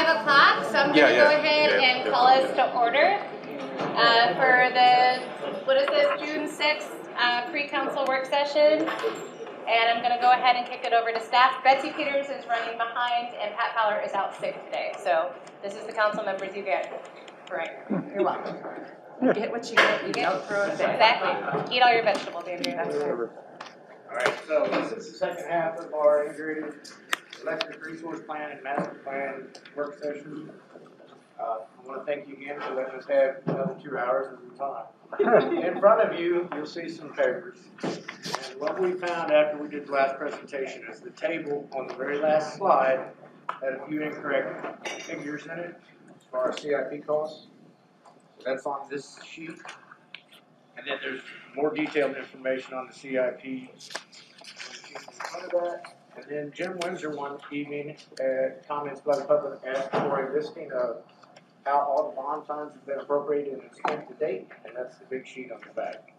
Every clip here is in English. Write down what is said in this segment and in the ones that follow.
5 o'clock, so I'm going to go ahead and call us to order for the, what is this, June 6th pre-council work session. And I'm going to go ahead and kick it over to staff. Betsy Peters is running behind, and Pat Fowler is out sick today. So this is the council members you get for right now. You're welcome. You get what you get. You get exactly. Eat all your vegetables, Andrew. All right, so this is the second half of our integrated electric resource plan and master plan work session. I want to thank you again for letting us have another 2 hours of your time. In front of you, you'll see some papers. And what we found after we did the last presentation is the table on the very last slide had a few incorrect figures in it as far as CIP costs. So that's on this sheet. And then there's more detailed information on the CIP in front of that. And then Jim Windsor one evening comments by the public asked for a listing of how all the bond funds have been appropriated and spent to date, and that's the big sheet on the back.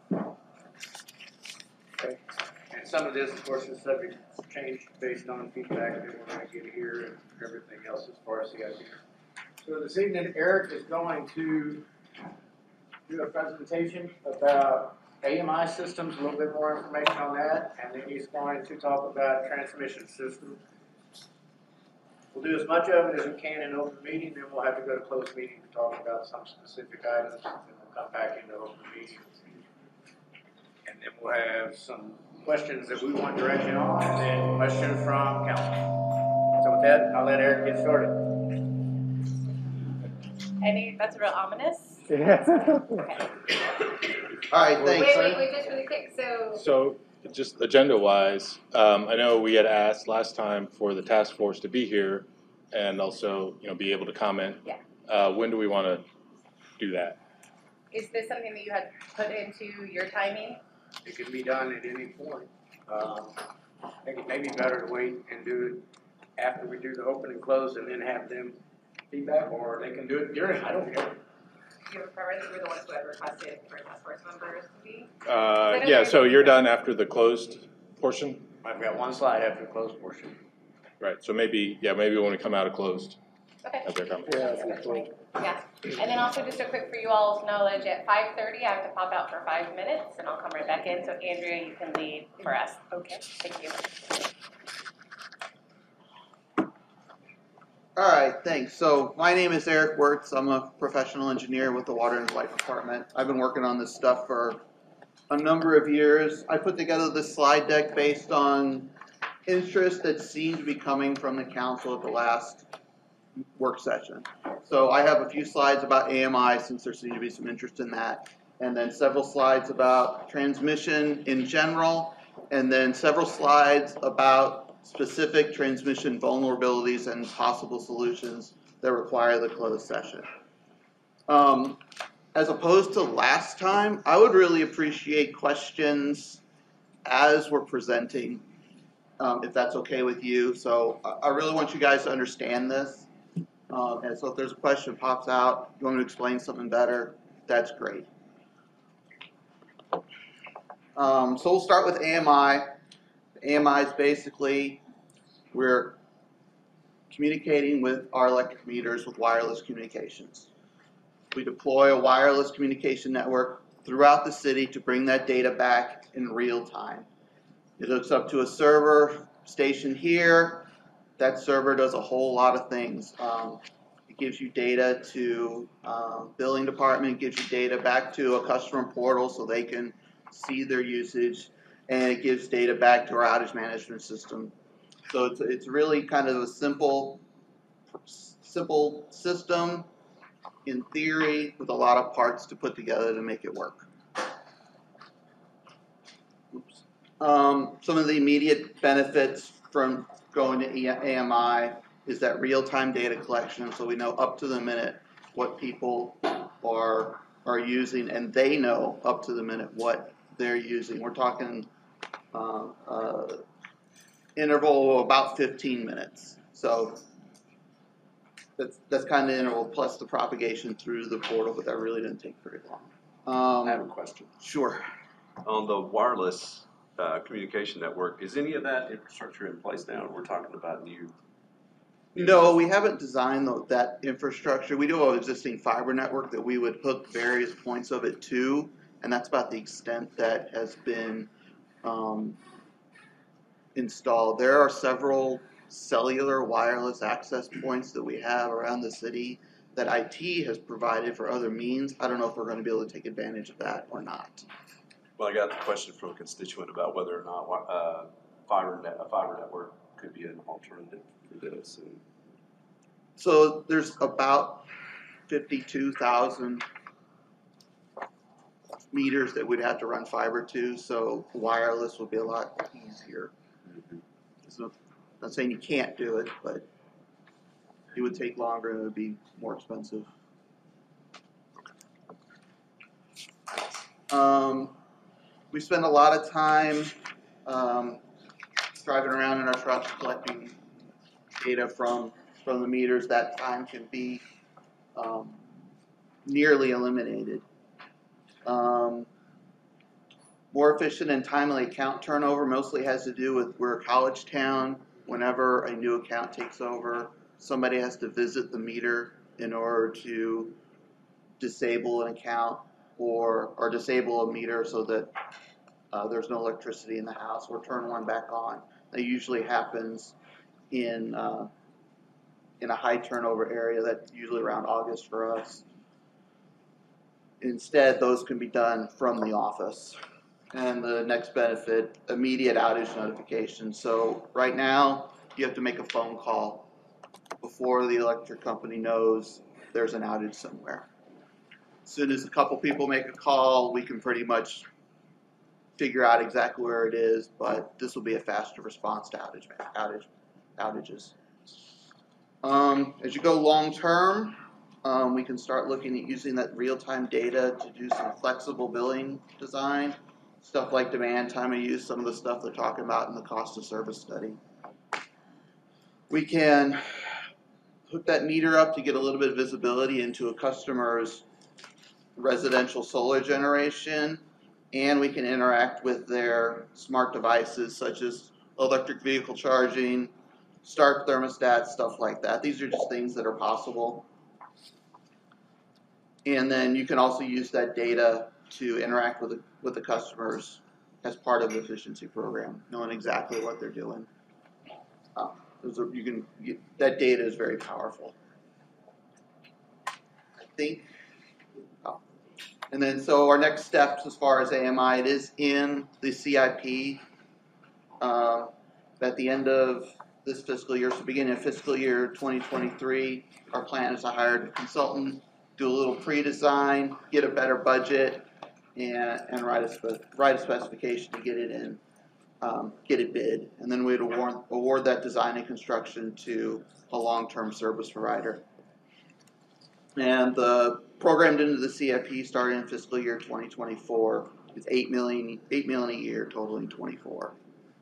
Okay. And some of this, of course, is subject to change based on feedback that we're going to get here and everything else as far as CIP. So this evening, Eric is going to do a presentation about AMI systems, a little bit more information on that, and then he's going to talk about transmission systems. We'll do as much of it as we can in open meeting, then we'll have to go to closed meeting to talk about some specific items, and we'll come back into open meeting. And then we'll have some questions that we want direction on, and then questions from council. So with that, I'll let Eric get started. That's real ominous. Yeah. Okay. All right, thanks. Wait, just really quick. So just agenda-wise, I know we had asked last time for the task force to be here and also, be able to comment. Yeah. When do we want to do that? Is this something that you had put into your timing? It can be done at any point. I think it may be better to wait and do it after we do the open and close and then have them feedback, or they can do it during. I don't care. Do you have a preference? We're the ones who had requested for task force members to be? Yeah, so you're done after the closed portion? I've got one slide after the closed portion. Right, so maybe when we come out of closed. Okay. Have their comment. Yeah. And then also just a quick for you all's knowledge, at 5:30 I have to pop out for 5 minutes and I'll come right back in. So Andrea, you can lead for us. Okay, thank you. All right, thanks. So my name is Eric Wirtz. I'm a professional engineer with the Water and Light Department. I've been working on this stuff for a number of years. I put together this slide deck based on interest that seemed to be coming from the council at the last work session. So I have a few slides about AMI since there seemed to be some interest in that, and then several slides about transmission in general, and then several slides about specific transmission vulnerabilities and possible solutions that require the closed session. As opposed to last time, I would really appreciate questions as we're presenting, if that's okay with you. So I really want you guys to understand this. And so if there's a question that pops out, you want me to explain something better, that's great. So we'll start with AMI. AMI is basically, we're communicating with our electric meters with wireless communications. We deploy a wireless communication network throughout the city to bring that data back in real time. It hooks up to a server station here. That server does a whole lot of things. It gives you data to billing department, gives you data back to a customer portal so they can see their usage, and it gives data back to our outage management system. So it's really kind of a simple system in theory with a lot of parts to put together to make it work. Oops. Some of the immediate benefits from going to AMI is that real-time data collection, so we know up to the minute what people are using, and they know up to the minute what they're using. We're talking interval of about 15 minutes. So that's kind of the interval plus the propagation through the portal, but that really didn't take very long. I have a question. Sure. On the wireless communication network, is any of that infrastructure in place now? We're talking about new No, we haven't designed that infrastructure. We do have an existing fiber network that we would hook various points of it to, and that's about the extent that has been installed. There are several cellular wireless access points that we have around the city that IT has provided for other means. I don't know if we're going to be able to take advantage of that or not. Well, I got a question from a constituent about whether or not a fiber network could be an alternative for this. And So there's about 52,000 meters that we'd have to run fiber to, so wireless would be a lot easier. So, not saying you can't do it, but it would take longer and it would be more expensive. We spend a lot of time driving around in our trucks collecting data from the meters. That time can be nearly eliminated. More efficient and timely account turnover mostly has to do with we're a college town. Whenever a new account takes over, somebody has to visit the meter in order to disable an account or disable a meter so that there's no electricity in the house, or turn one back on. That usually happens in a high turnover area. That's usually around August for us. Instead, those can be done from the office. And the next benefit, immediate outage notification. So right now, you have to make a phone call before the electric company knows there's an outage somewhere. As soon as a couple people make a call, we can pretty much figure out exactly where it is, but this will be a faster response to outages. As you go long term, we can start looking at using that real-time data to do some flexible billing design. Stuff like demand, time of use, some of the stuff they're talking about in the cost of service study. We can hook that meter up to get a little bit of visibility into a customer's residential solar generation, and we can interact with their smart devices such as electric vehicle charging, start thermostats, stuff like that. These are just things that are possible. And then you can also use that data to interact with the customers as part of the efficiency program, knowing exactly what they're doing. That data is very powerful. I think. And then so our next steps as far as AMI, it is in the CIP. At the end of this fiscal year, so beginning of fiscal year 2023, our plan is to hire a consultant, do a little pre-design, get a better budget, and write a specification to get it in, get it bid, and then we'd award that design and construction to a long-term service provider. And the programmed into the CIP starting in fiscal year 2024 is $8 million a year, totaling 24.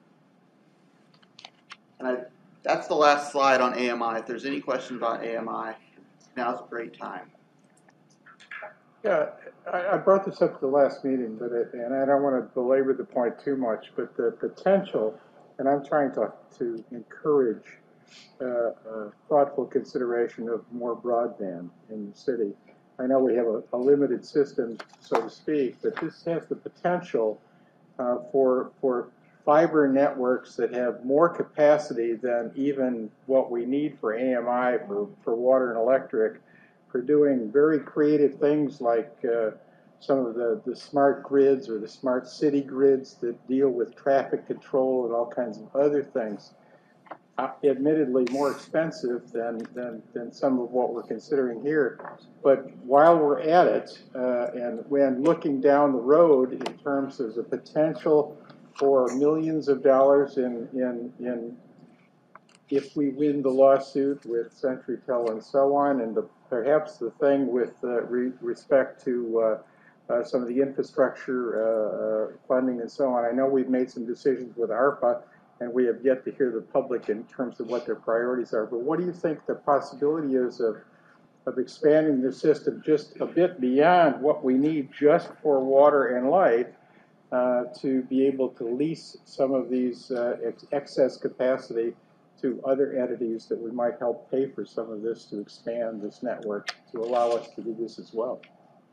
And that's the last slide on AMI. If there's any questions about AMI, now's a great time. Yeah, I brought this up at the last meeting, and I don't want to belabor the point too much, but the potential, and I'm trying to encourage thoughtful consideration of more broadband in the city. I know we have a limited system, so to speak, but this has the potential for fiber networks that have more capacity than even what we need for AMI, for water and electric, for doing very creative things like some of the smart grids or the smart city grids that deal with traffic control and all kinds of other things. Admittedly more expensive than some of what we're considering here. But while we're at it, and when looking down the road in terms of the potential for millions of dollars in if we win the lawsuit with CenturyTel and so on, and perhaps the thing with respect to some of the infrastructure funding and so on. I know we've made some decisions with ARPA, and we have yet to hear the public in terms of what their priorities are. But what do you think the possibility is of expanding the system just a bit beyond what we need just for water and light to be able to lease some of these excess capacity to other entities that we might help pay for some of this to expand this network to allow us to do this as well.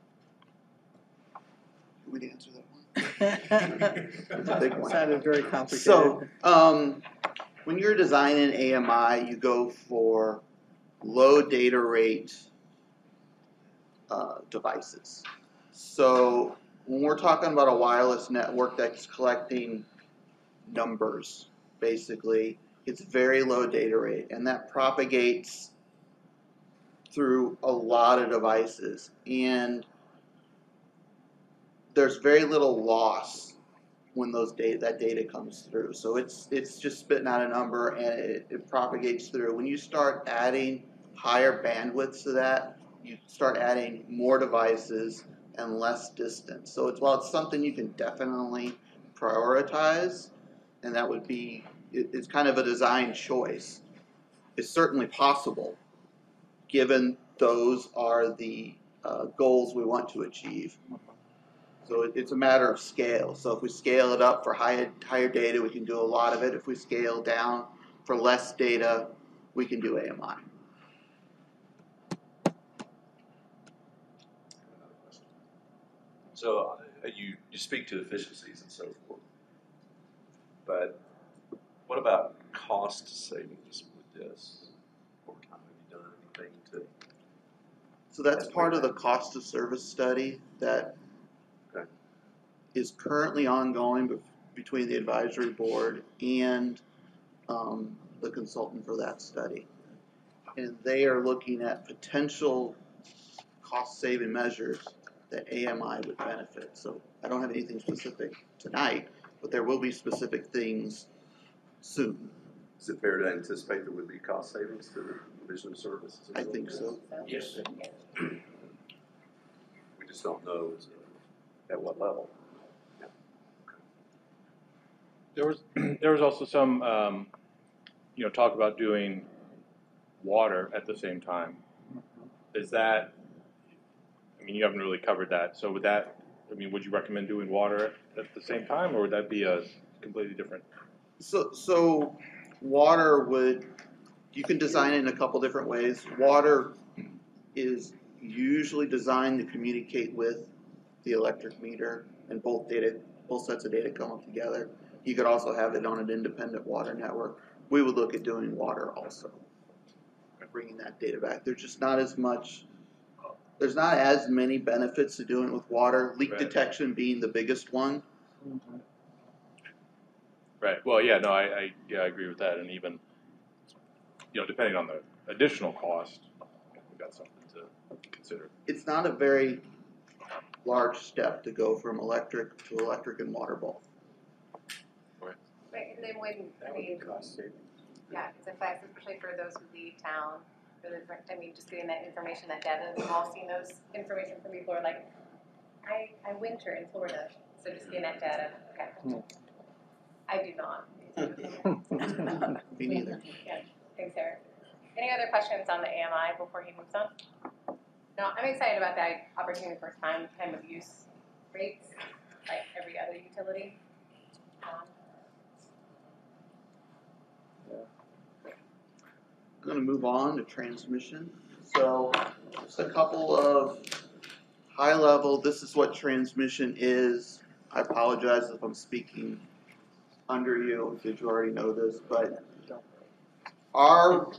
Would you answer that one? It's a big one. Sounded very complicated. So, when you're designing AMI, you go for low data rate devices. So, when we're talking about a wireless network that's collecting numbers, basically, it's very low data rate, and that propagates through a lot of devices. And there's very little loss when that data comes through. So it's just spitting out a number and it propagates through. When you start adding higher bandwidths to that, you start adding more devices and less distance. So while it's something you can definitely prioritize, and that would be, it's kind of a design choice. It's certainly possible, given those are the goals we want to achieve. So it's a matter of scale. So if we scale it up for higher data, we can do a lot of it. If we scale down for less data, we can do AMI. So you speak to efficiencies and so forth, but what about cost savings with this? Over time, have you done anything to? So that's part of the cost of service study that is currently ongoing between the advisory board and the consultant for that study. And they are looking at potential cost-saving measures that AMI would benefit. So I don't have anything specific tonight, but there will be specific things soon. Is it fair to anticipate there would be cost savings to the provision of services? I think so. Yes. We just don't know at what level. There was also some, talk about doing water at the same time. Is that, you haven't really covered that. So would you recommend doing water at the same time, or would that be a completely different? So water you can design it in a couple different ways. Water is usually designed to communicate with the electric meter, and both sets of data come up together. You could also have it on an independent water network. We would look at doing water also, bringing that data back. There's not as many benefits to doing it with water, leak detection being the biggest one. Right. Well, yeah, no, I agree with that. And even, depending on the additional cost, we've got something to consider. It's not a very large step to go from electric to electric and water both. Right, and then Cost saving. yeah, it's effects, especially for those who leave town, just getting that information, that data, we've all seen those information from people who are like, I winter in Florida, so just getting that data, okay. I do not. Me neither. Yeah, thanks, Eric. Any other questions on the AMI before he moves on? No, I'm excited about that opportunity for time of use rates, like every other utility. I'm going to move on to transmission. So just a couple of high level, this is what transmission is. I apologize if I'm speaking under you, because you already know this, but our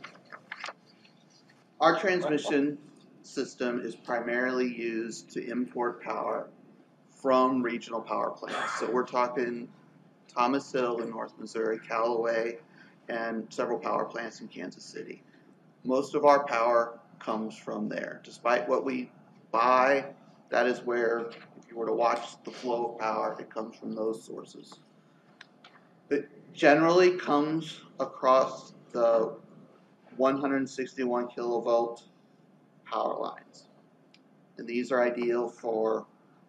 transmission system is primarily used to import power from regional power plants. So we're talking Thomas Hill in North Missouri, Callaway, and several power plants in Kansas City. Most of our power comes from there. Despite what we buy, that is where, if you were to watch the flow of power, it comes from those sources. It generally comes across the 161 kilovolt power lines. And these are ideal for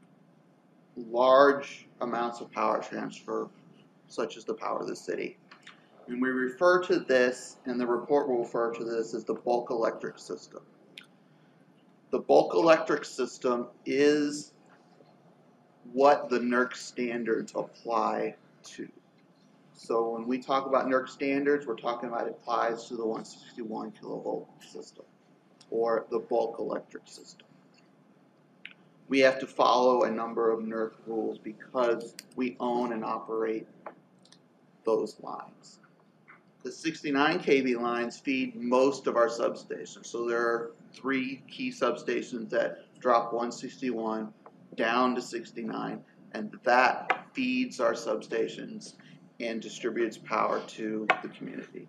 large amounts of power transfer, such as the power of the city. And we refer to this, and the report will refer to this as the bulk electric system. The bulk electric system is what the NERC standards apply to. So when we talk about NERC standards, we're talking about it applies to the 161 kilovolt system or the bulk electric system. We have to follow a number of NERC rules because we own and operate those lines. The 69 kV lines feed most of our substations. So there are 3 key substations that drop 161 down to 69, and that feeds our substations and distributes power to the community.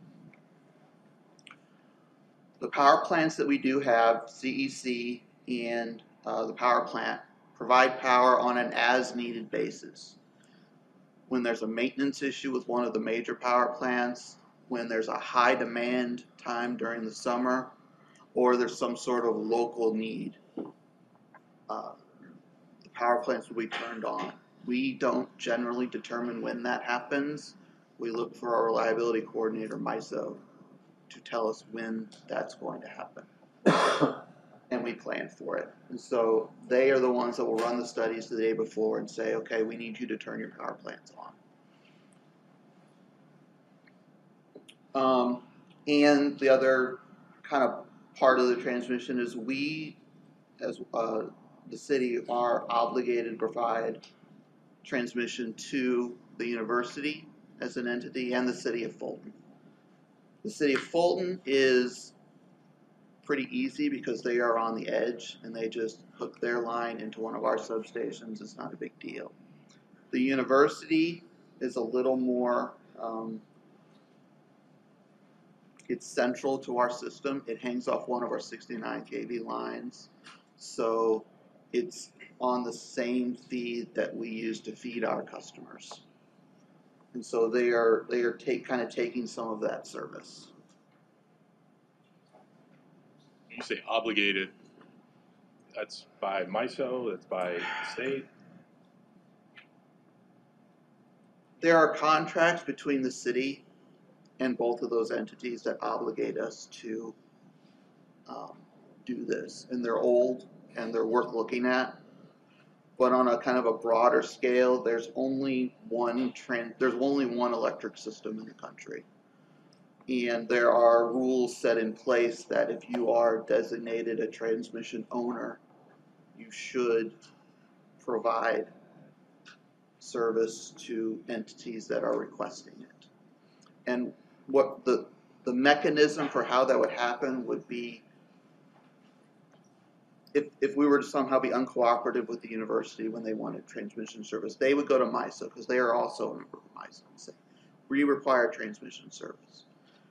The power plants that we do have, CEC and the power plant, provide power on an as-needed basis. When there's a maintenance issue with one of the major power plants, when there's a high demand time during the summer, or there's some sort of local need, the power plants will be turned on. We don't generally determine when that happens. We look for our reliability coordinator, MISO, to tell us when that's going to happen. And we plan for it. And so they are the ones that will run the studies the day before and say, okay, we need you to turn your power plants on. And the other kind of part of the transmission is we, as the city, are obligated to provide transmission to the university as an entity and the city of Fulton. The city of Fulton is pretty easy because they are on the edge and they just hook their line into one of our substations. It's not a big deal. The university is a little more, it's central to our system. It hangs off one of our 69 kV lines. So it's on the same feed that we use to feed our customers. And so they are kind of taking some of that service. When you say obligated, that's by MISO, that's by the state? There are contracts between the city and both of those entities that obligate us to do this. And they're old and they're worth looking at. But on a kind of a broader scale, there's only one electric system in the country. And there are rules set in place that if you are designated a transmission owner, you should provide service to entities that are requesting it. And what the mechanism for how that would happen would be if we were to somehow be uncooperative with the university when they wanted transmission service, they would go to MISO because they are also a member of MISO and say, we require transmission service.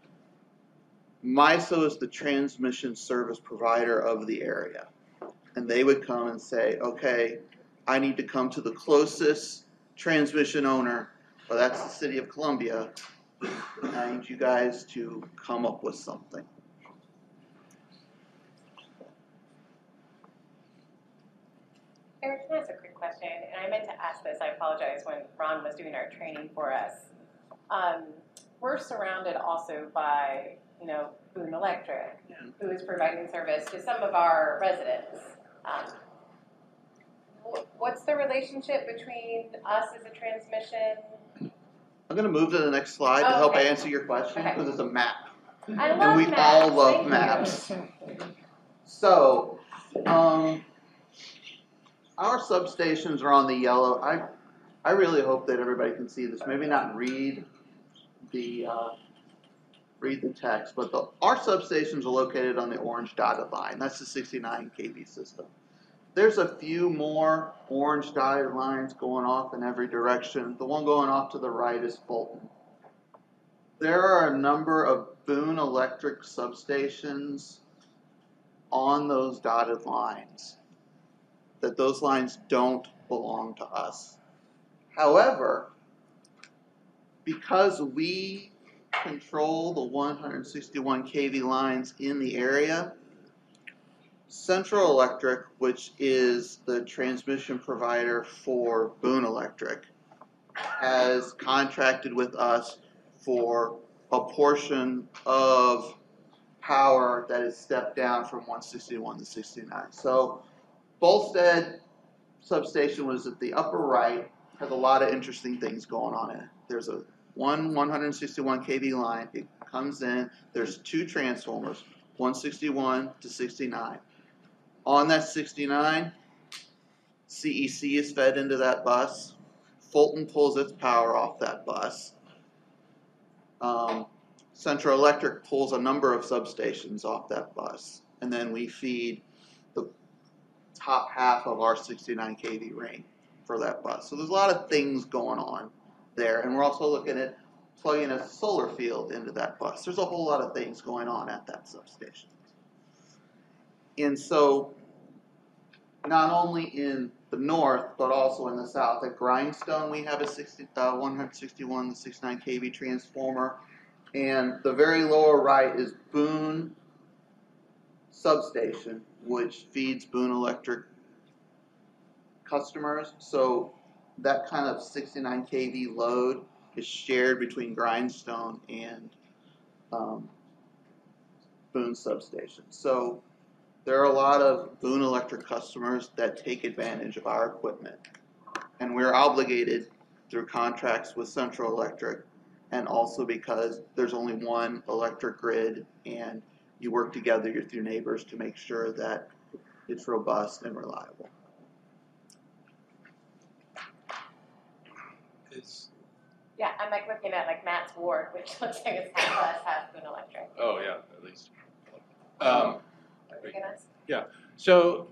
MISO is the transmission service provider of the area. And they would come and say, okay, I need to come to the closest transmission owner, well, that's the city of Columbia. I need you guys to come up with something. Eric, can I ask a quick question? And I meant to ask this, I apologize, when Ron was doing our training for us. We're surrounded also by, Boone Electric, who is providing service to some of our residents. What's the relationship between us as a transmission? I'm going to move to the next slide to help answer your question because it's a map. I love and we maps. all love Thank maps. So, our substations are on the yellow. I really hope that everybody can see this. Maybe not read the text, but our substations are located on the orange dotted line. That's the 69 kV system. There's a few more orange dotted lines going off in every direction. The one going off to the right is Fulton. There are a number of Boone Electric substations on those dotted lines that those lines don't belong to us. However, because we control the 161 kV lines in the area, Central Electric, which is the transmission provider for Boone Electric, has contracted with us for a portion of power that is stepped down from 161 to 69. So Bolstead substation was at the upper right, has a lot of interesting things going on in it. There's a one 161 kV line. It comes in, there's two transformers, 161 to 69. On that 69, CEC is fed into that bus. Fulton pulls its power off that bus. Central Electric pulls a number of substations off that bus. And then we feed the top half of our 69 kV ring for that bus. So there's a lot of things going on there. And we're also looking at plugging a solar field into that bus. There's a whole lot of things going on at that substation. And so not only in the north, but also in the south. At Grindstone, we have a 161 to 69 kV transformer. And the very lower right is Boone Substation, which feeds Boone Electric customers. So that kind of 69 kV load is shared between Grindstone and Boone Substation. So there are a lot of Boone Electric customers that take advantage of our equipment. And we're obligated through contracts with Central Electric, and also because there's only one electric grid and you work together with your neighbors to make sure that it's robust and reliable. Yeah, I'm like looking at like Matt's ward, which looks like it's half us, half Boone Electric. Oh, yeah, at least. What were you gonna ask? So,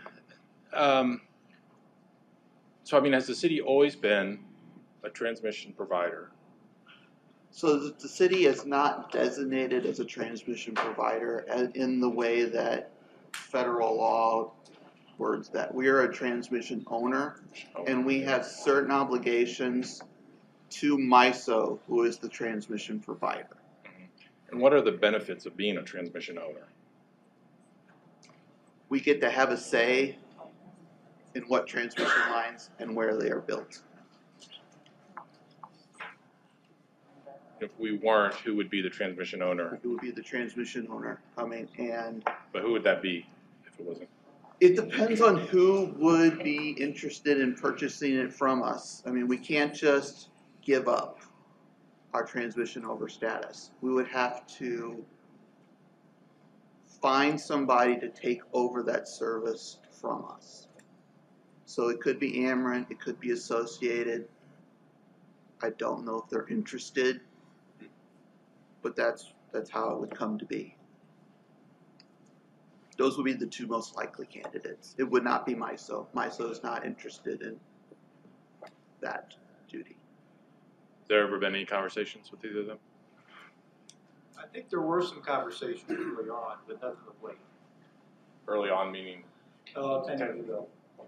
so I mean, has the city always been a transmission provider? So the city is not designated as a transmission provider in the way that federal law words that. We are a transmission owner, and we have certain obligations to MISO, who is the transmission provider. And what are the benefits of being a transmission owner? We get to have a say in what transmission lines and where they are built. If we weren't, who would be the transmission owner? Who would be the transmission owner coming, and But who would that be if it wasn't? it depends on who would be interested in purchasing it from us. I mean, we can't just give up our transmission over status. We would have to find somebody to take over that service from us. So it could be Ameren, it could be Associated. I don't know if they're interested, but that's how it would come to be. Those would be the two most likely candidates. It would not be MISO. MISO is not interested in that duty. Has there ever been any conversations with either of them? I think there were some conversations early on, but nothing of late. Early on, meaning? 10 years ago.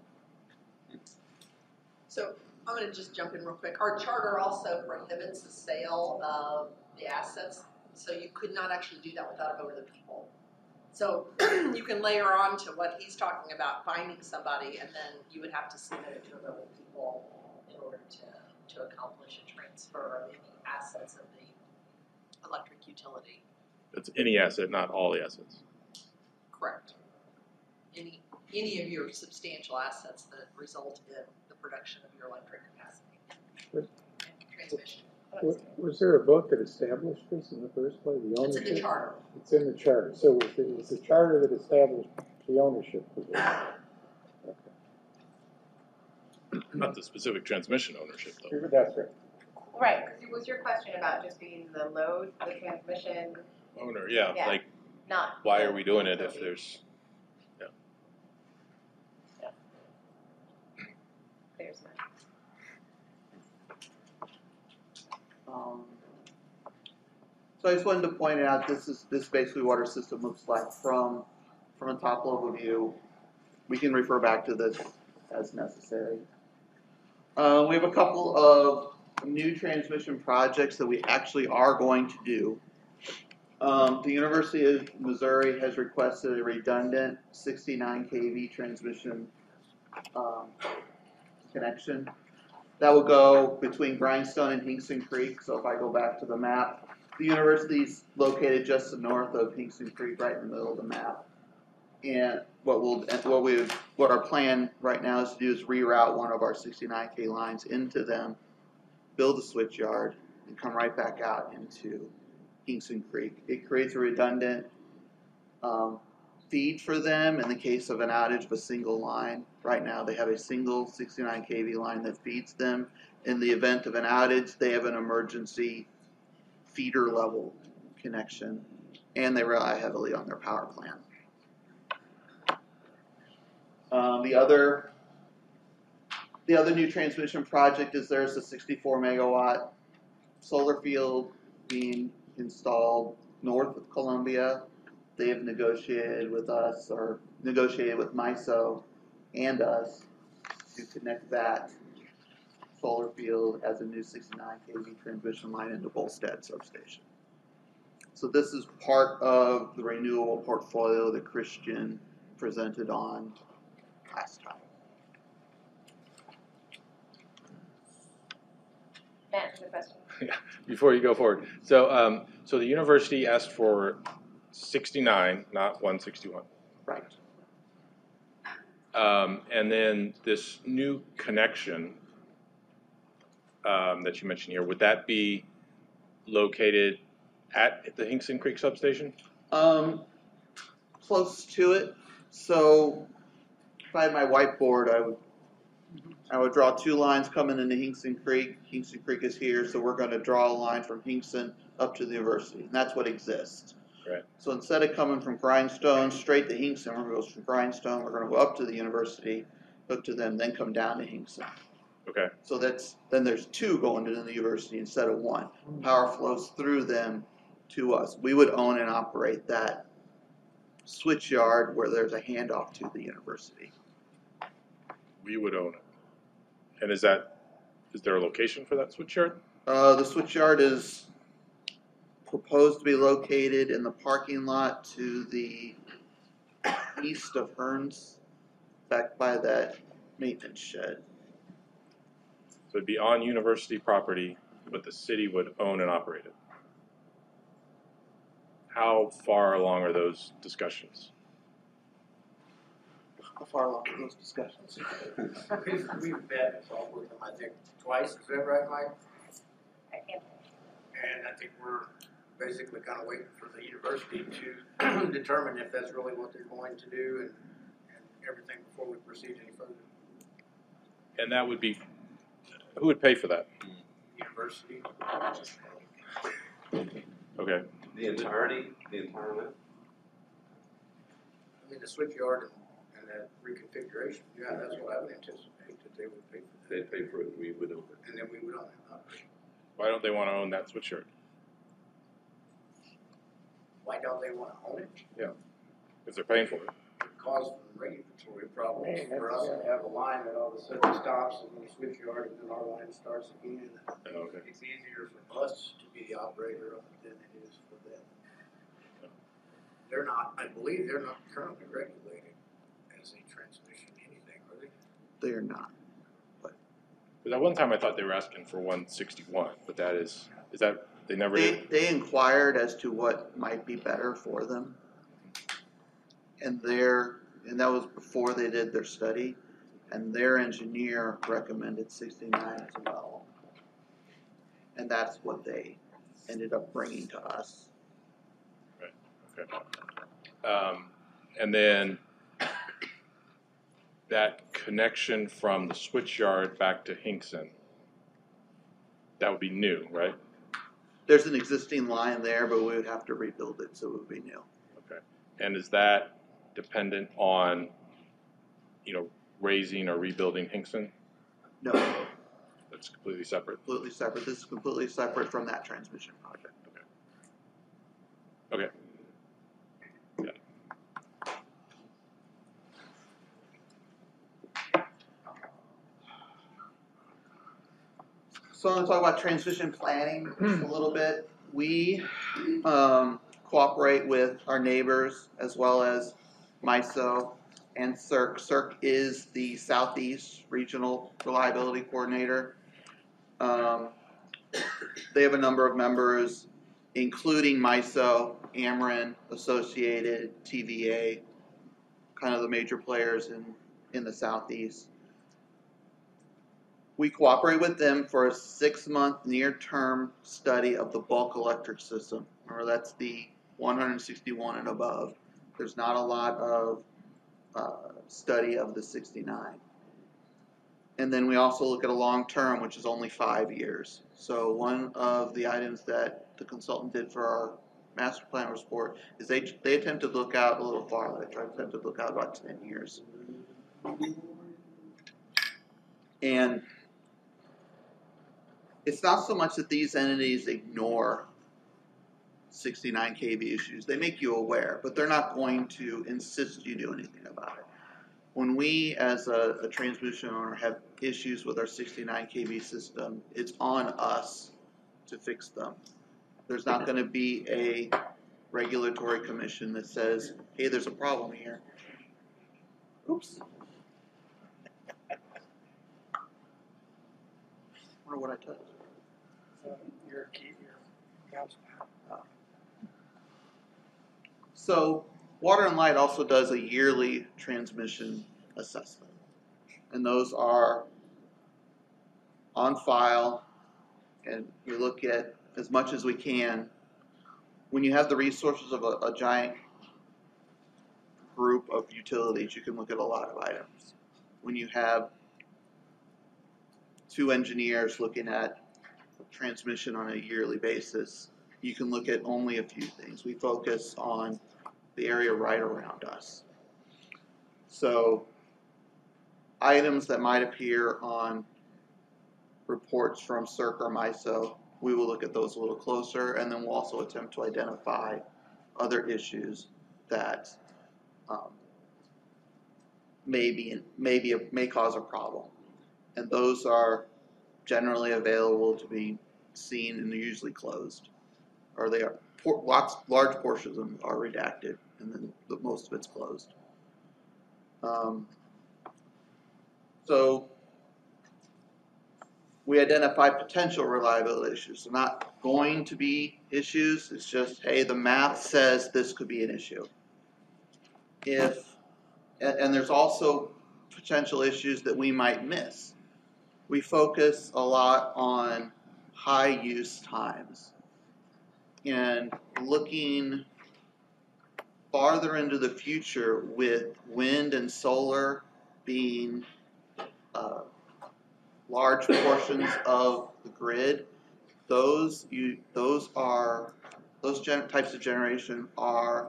So I'm going to just jump in real quick. Our charter also prohibits the sale of the assets, so you could not actually do that without a vote of the people. So you can layer on to what he's talking about, finding somebody, and then you would have to submit it to a vote of the people in order to accomplish a transfer of any assets of the electric utility. It's any asset, not all the assets. Correct. Any of your substantial assets that result in the production of your electric capacity and transmission. Was there a book that established this in the first place? The It's ownership? in the charter. It's in the charter. So was the charter that established the ownership of it? Okay. Not the specific transmission ownership, though. That's right. Right, because was your question about just being the load, the transmission, Owner, yeah. Yeah. Like, not? why the are we doing it if utility? there's? There's none. So I just wanted to point out this basically what our system looks like from a top level view. We can refer back to this as necessary. We have a couple of new transmission projects that we actually are going to do. The University of Missouri has requested a redundant 69 kV transmission connection. That will go between Grindstone and Hinkson Creek. So if I go back to the map, the university's located just north of Hinkson Creek, right in the middle of the map. And what our plan right now is to do is reroute one of our 69K lines into them, build a switch yard, and come right back out into Hinkson Creek. It creates a redundant feed for them in the case of an outage of a single line. Right now they have a single 69 kV line that feeds them. In the event of an outage, they have an emergency feeder level connection, and they rely heavily on their power plant. The other new transmission project is there's a 64 megawatt solar field being installed north of Columbia. They have negotiated with us, or negotiated with MISO and us, to connect that solar field as a new 69 kV transmission line into Volstead substation. So this is part of the renewable portfolio that Christian presented on last time. Matt, the question. Before you go forward, so so the university asked for 69, not 161. Right. And then this new connection that you mentioned here, would that be located at the Hinkson Creek substation? Close to it. So if I had my whiteboard, I would draw two lines coming into Hinkson Creek. Hinkson Creek is here, so we're going to draw a line from Hinkson up to the university, and that's what exists. Right. So instead of coming from Grindstone straight to Hinkson, we're going to go from Grindstone, we're going to go up to the university, hook to them, then come down to Hinkson. Okay. So then there's two going to the university instead of one. Power flows through them to us. We would own and operate that switch yard where there's a handoff to the university. We would own it. And is there a location for that switch yard? The switch yard is proposed to be located in the parking lot to the east of Hearns, back by that maintenance shed. So it'd be on university property, but the city would own and operate it. How far along are those discussions? How far along are those discussions? We've met with them, I think, twice, is that right, Mike? I can't. And I think we're basically kind of waiting for the university to determine if that's really what they're going to do and everything before we proceed any further. And that would be, who would pay for that? University. Okay. The entire amount? I mean, the switch yard and that reconfiguration, yeah, that's what I would anticipate, that they would pay for that. They'd pay for it, we would own it. And then we would own it. Why don't they want to own that switch yard? Why don't they want to own it? If they're paying for it. Cause regulatory problems for us to have a line that all of a sudden stops and then switch yard and then our line starts again. Oh, okay. It's easier for us to be the operator of it than it is for them. They're not, I believe they're not currently regulated as a transmission anything, are they? They are not. Because at one time I thought they were asking for 161, but is that, they never did? They inquired as to what might be better for them. And that was before they did their study, and their engineer recommended 69 as well. And that's what they ended up bringing to us. Right, okay. And then that connection from the switch yard back to Hinkson, that would be new, right? There's an existing line there, but we would have to rebuild it, so it would be new. Okay. And is that dependent on, raising or rebuilding Hinkson? No, That's completely separate? completely separate. This is completely separate from that transmission project. Okay. Yeah. So I'm going to talk about transmission planning just a little bit. We cooperate with our neighbors as well as MISO and CERC. CERC is the Southeast Regional Reliability Coordinator. They have a number of members, including MISO, Ameren, Associated, TVA, kind of the major players in the Southeast. We cooperate with them for a 6-month near-term study of the bulk electric system. Remember, that's the 161 and above. There's not a lot of study of the 69. And then we also look at a long-term, which is only 5 years. So one of the items that the consultant did for our master plan report is they attempted to look out a little farther. They attempted to look out about 10 years. And it's not so much that these entities ignore 69 kV issues. They make you aware, but they're not going to insist you do anything about it. When we, as a transmission owner, have issues with our 69 kV system, it's on us to fix them. There's not going to be a regulatory commission that says, hey, there's a problem here. Oops. I wonder what I touched. Your council. So Water and Light also does a yearly transmission assessment. And those are on file, and we look at as much as we can. When you have the resources of a giant group of utilities, you can look at a lot of items. When you have 2 engineers looking at transmission on a yearly basis, you can look at only a few things. We focus on the area right around us. So items that might appear on reports from CERC or MISO, we will look at those a little closer, and then we'll also attempt to identify other issues that may cause a problem. And those are generally available to be seen, and they're usually closed, or they are large portions of them are redacted, and then most of it's closed. So we identify potential reliability issues. So not going to be issues. It's just, hey, the math says this could be an issue. And there's also potential issues that we might miss. We focus a lot on high use times and looking farther into the future with wind and solar being large portions of the grid. Those types of generation are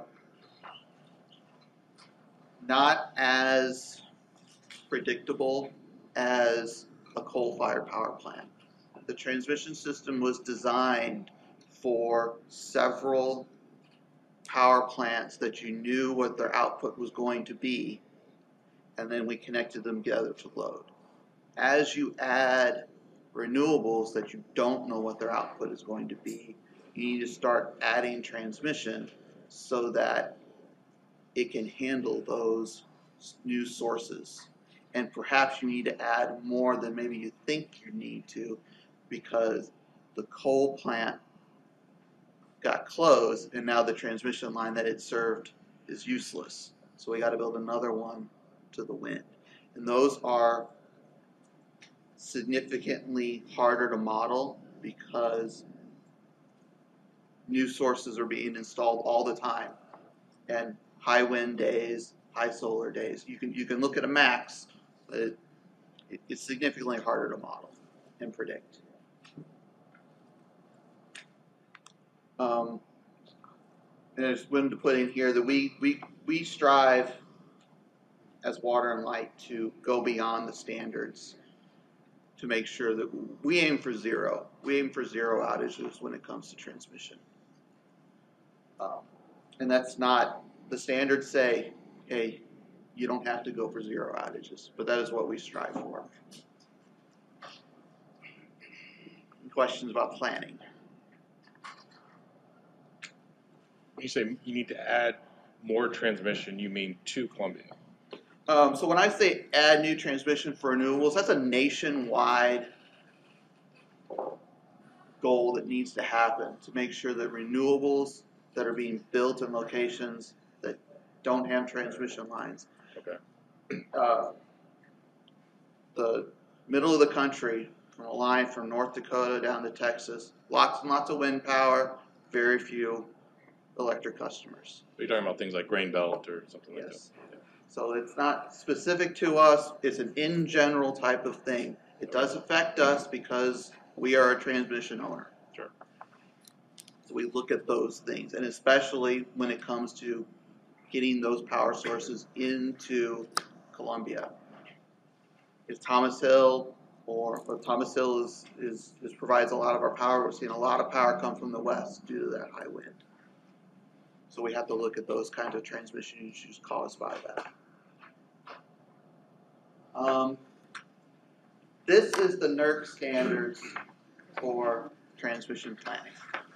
not as predictable as a coal-fired power plant. The transmission system was designed for several power plants that you knew what their output was going to be, and then we connected them together to load. As you add renewables that you don't know what their output is going to be, you need to start adding transmission so that it can handle those new sources. And perhaps you need to add more than maybe you think you need to, because the coal plant got closed and now the transmission line that it served is useless. So we got to build another one to the wind. And those are significantly harder to model because new sources are being installed all the time, and high wind days, high solar days. You can look at a max, but it's significantly harder to model and predict. And I just wanted to put in here that we strive as Water and Light to go beyond the standards to make sure that we aim for zero. We aim for zero outages when it comes to transmission. And that's not, the standards say, hey, you don't have to go for zero outages, but that is what we strive for. Questions about planning? When you say you need to add more transmission, you mean to Columbia? So when I say add new transmission for renewables, that's a nationwide goal that needs to happen to make sure that renewables that are being built in locations that don't have transmission lines. Okay. The middle of the country, from a line from North Dakota down to Texas. Lots and lots of wind power, very few electric customers. You're talking about things like grain belt or something like that? Yes. So it's not specific to us, it's an in general type of thing. It does affect us because we are a transmission owner. Sure. So we look at those things, and especially when it comes to getting those power sources into Columbia. Is Thomas Hill, but Thomas Hill is provides a lot of our power. We're seeing a lot of power come from the west due to that high wind. So we have to look at those kinds of transmission issues caused by that. This is the NERC standards for transmission planning.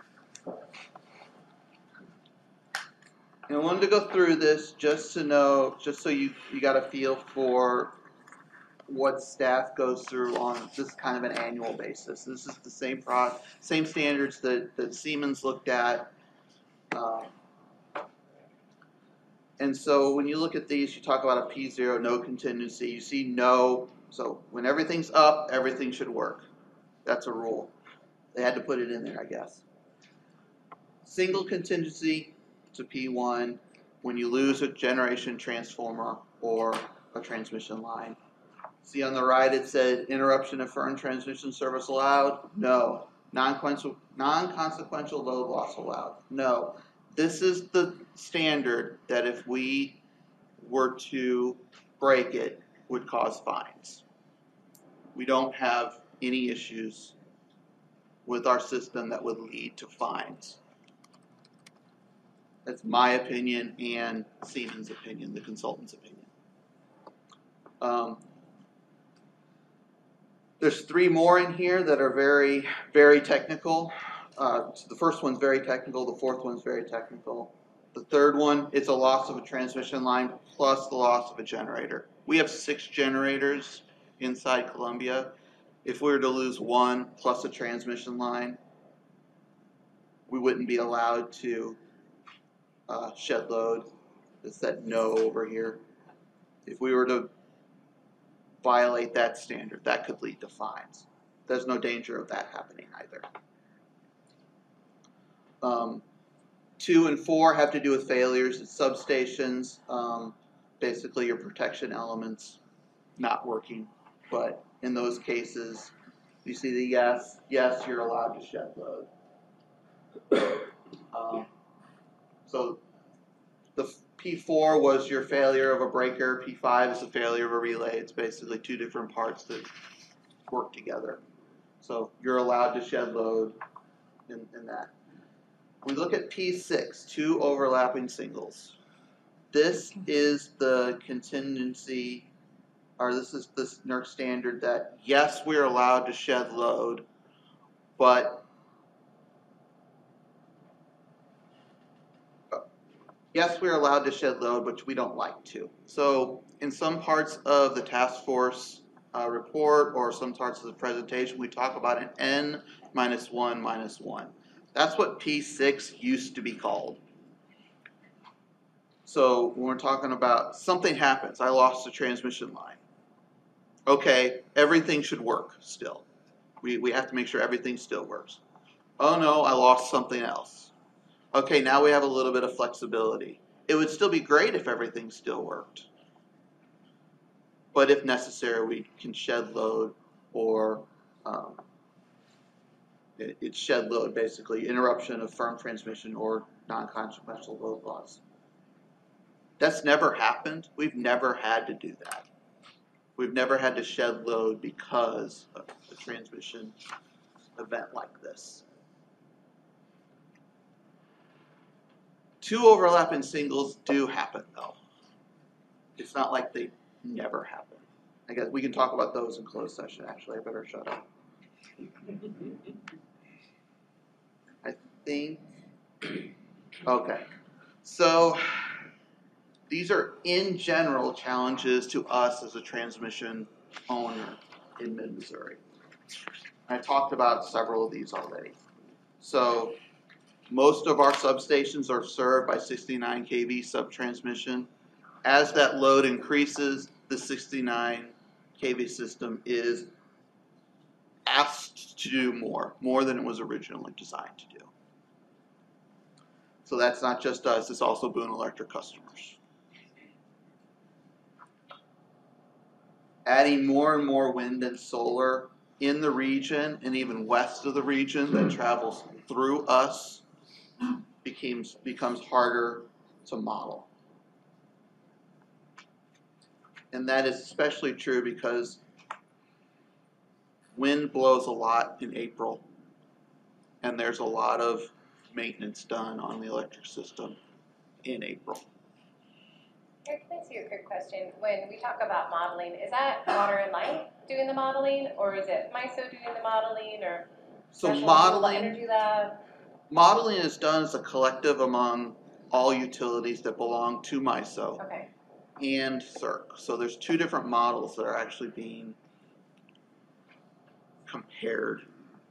And I wanted to go through this just to know, just so you got a feel for what staff goes through on this kind of an annual basis. This is the same standards that Siemens looked at. And so when you look at these, you talk about a P0, no contingency. You see no, so when everything's up, everything should work. That's a rule. They had to put it in there, I guess. Single contingency to P1 when you lose a generation transformer or a transmission line. See on the right it said interruption of firm transmission service allowed? No. Non-consequential load loss allowed? No. This is the standard that if we were to break it would cause fines. We don't have any issues with our system that would lead to fines. That's my opinion and Siemens' opinion, the consultant's opinion. There's 3 more in here that are very, very technical. So the first one's very technical, the fourth one's very technical. The third one, it's a loss of a transmission line plus the loss of a generator. We have 6 generators inside Columbia. If we were to lose one plus a transmission line, we wouldn't be allowed to shed load. It's that no over here. If we were to violate that standard, that could lead to fines. There's no danger of that happening either. 2 and 4 have to do with failures at substations. Basically your protection elements not working. But in those cases, you see the yes, you're allowed to shed load. So the P4 was your failure of a breaker. P5 is the failure of a relay. It's basically 2 different parts that work together. So you're allowed to shed load in that. We look at P6, 2 overlapping singles. This is the contingency, or this is this NERC standard that yes, we're allowed to shed load, but yes, we're allowed to shed load, but we don't like to. So in some parts of the task force report or some parts of the presentation, we talk about an N minus 1 minus 1. That's what P6 used to be called. So when we're talking about something happens, I lost a transmission line. Okay, everything should work still. We have to make sure everything still works. Oh no, I lost something else. Okay, now we have a little bit of flexibility. It would still be great if everything still worked. But if necessary, we can shed load or it's shed load, basically, interruption of firm transmission or non-consequential load loss. That's never happened. We've never had to do that. We've never had to shed load because of a transmission event like this. 2 overlapping singles do happen, though. It's not like they never happen. I guess we can talk about those in closed session, actually. I better shut up. I think, okay. So these are, in general, challenges to us as a transmission owner in mid-Missouri. I talked about several of these already. So most of our substations are served by 69 kV subtransmission. As that load increases, the 69 kV system is asked to do more than it was originally designed to do. So that's not just us, it's also Boone Electric customers. Adding more and more wind and solar in the region and even west of the region that travels through us becomes harder to model. And that is especially true because wind blows a lot in April, and there's a lot of maintenance done on the electric system in April. Eric, can I ask you a quick question? When we talk about modeling, is that Water and Light doing the modeling, or is it MISO doing the modeling, or So Special Renewable modeling Energy Lab? is done as a collective among all utilities that belong to MISO Okay. and CERC. So there's two different models that are actually being compared.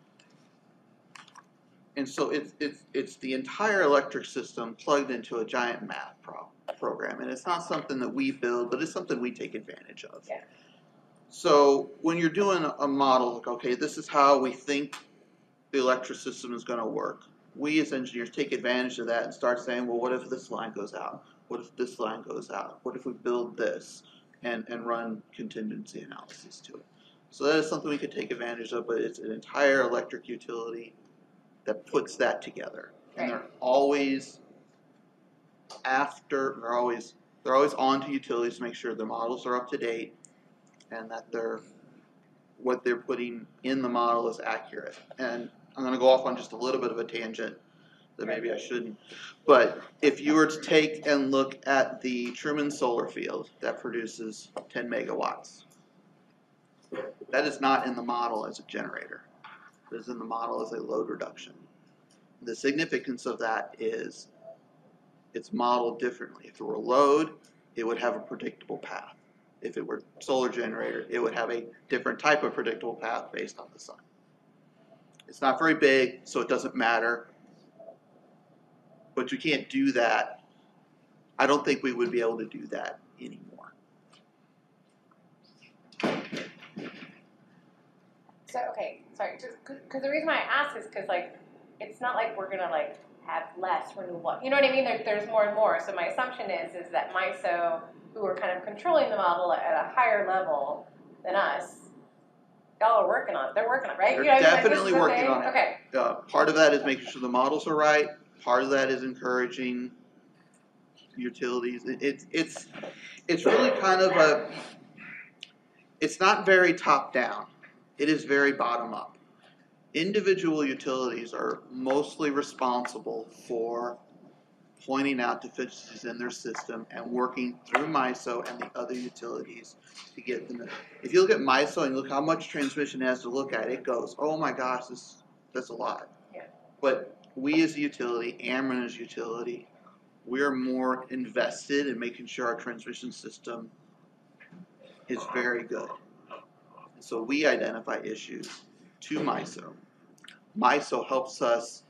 And so it's the entire electric system plugged into a giant math program. And it's not something that we build, but it's something we take advantage of. Yeah. So when you're doing a model, like, okay, this is how we think the electric system is going to work. We as engineers take advantage of that and start saying, well, what if this line goes out? What if this line goes out? What if we build this and run contingency analysis to it? So that is something we could take advantage of, but it's an entire electric utility that puts that together. And they're always they're always on to utilities to make sure their models are up to date and that what they're putting in the model is accurate. And I'm going to go off on just a little bit of a tangent that maybe I shouldn't. But if you were to take and look at the Truman Solar Field that produces 10 megawatts, that is not in the model as a generator. It is in the model as a load reduction. The significance of that is it's modeled differently. If it were load, it would have a predictable path. If it were solar generator, it would have a different type of predictable path based on the sun. It's not very big, so it doesn't matter. But you can't do that. I don't think we would be able to do that anymore. So, okay, sorry, because the reason why I ask is because, like, it's not like we're going to, like, have less renewable. You know what I mean? There's more and more. So my assumption is that MISO, who are kind of controlling the model at a higher level than us, y'all are working on it. They're working on it, right? They're You know, definitely working on it. Okay. Part of that is making sure the models are right. Part of that is encouraging utilities. It's really kind of it's not very top down. It is very bottom up. Individual utilities are mostly responsible for pointing out deficiencies in their system and working through MISO and the other utilities to get them. If you look at MISO and look how much transmission it has to look at, it goes, oh my gosh, that's a lot. Yeah. But we as a utility, Ameren as a utility, we're more invested in making sure our transmission system is very good. And so we identify issues to MISO. MISO helps us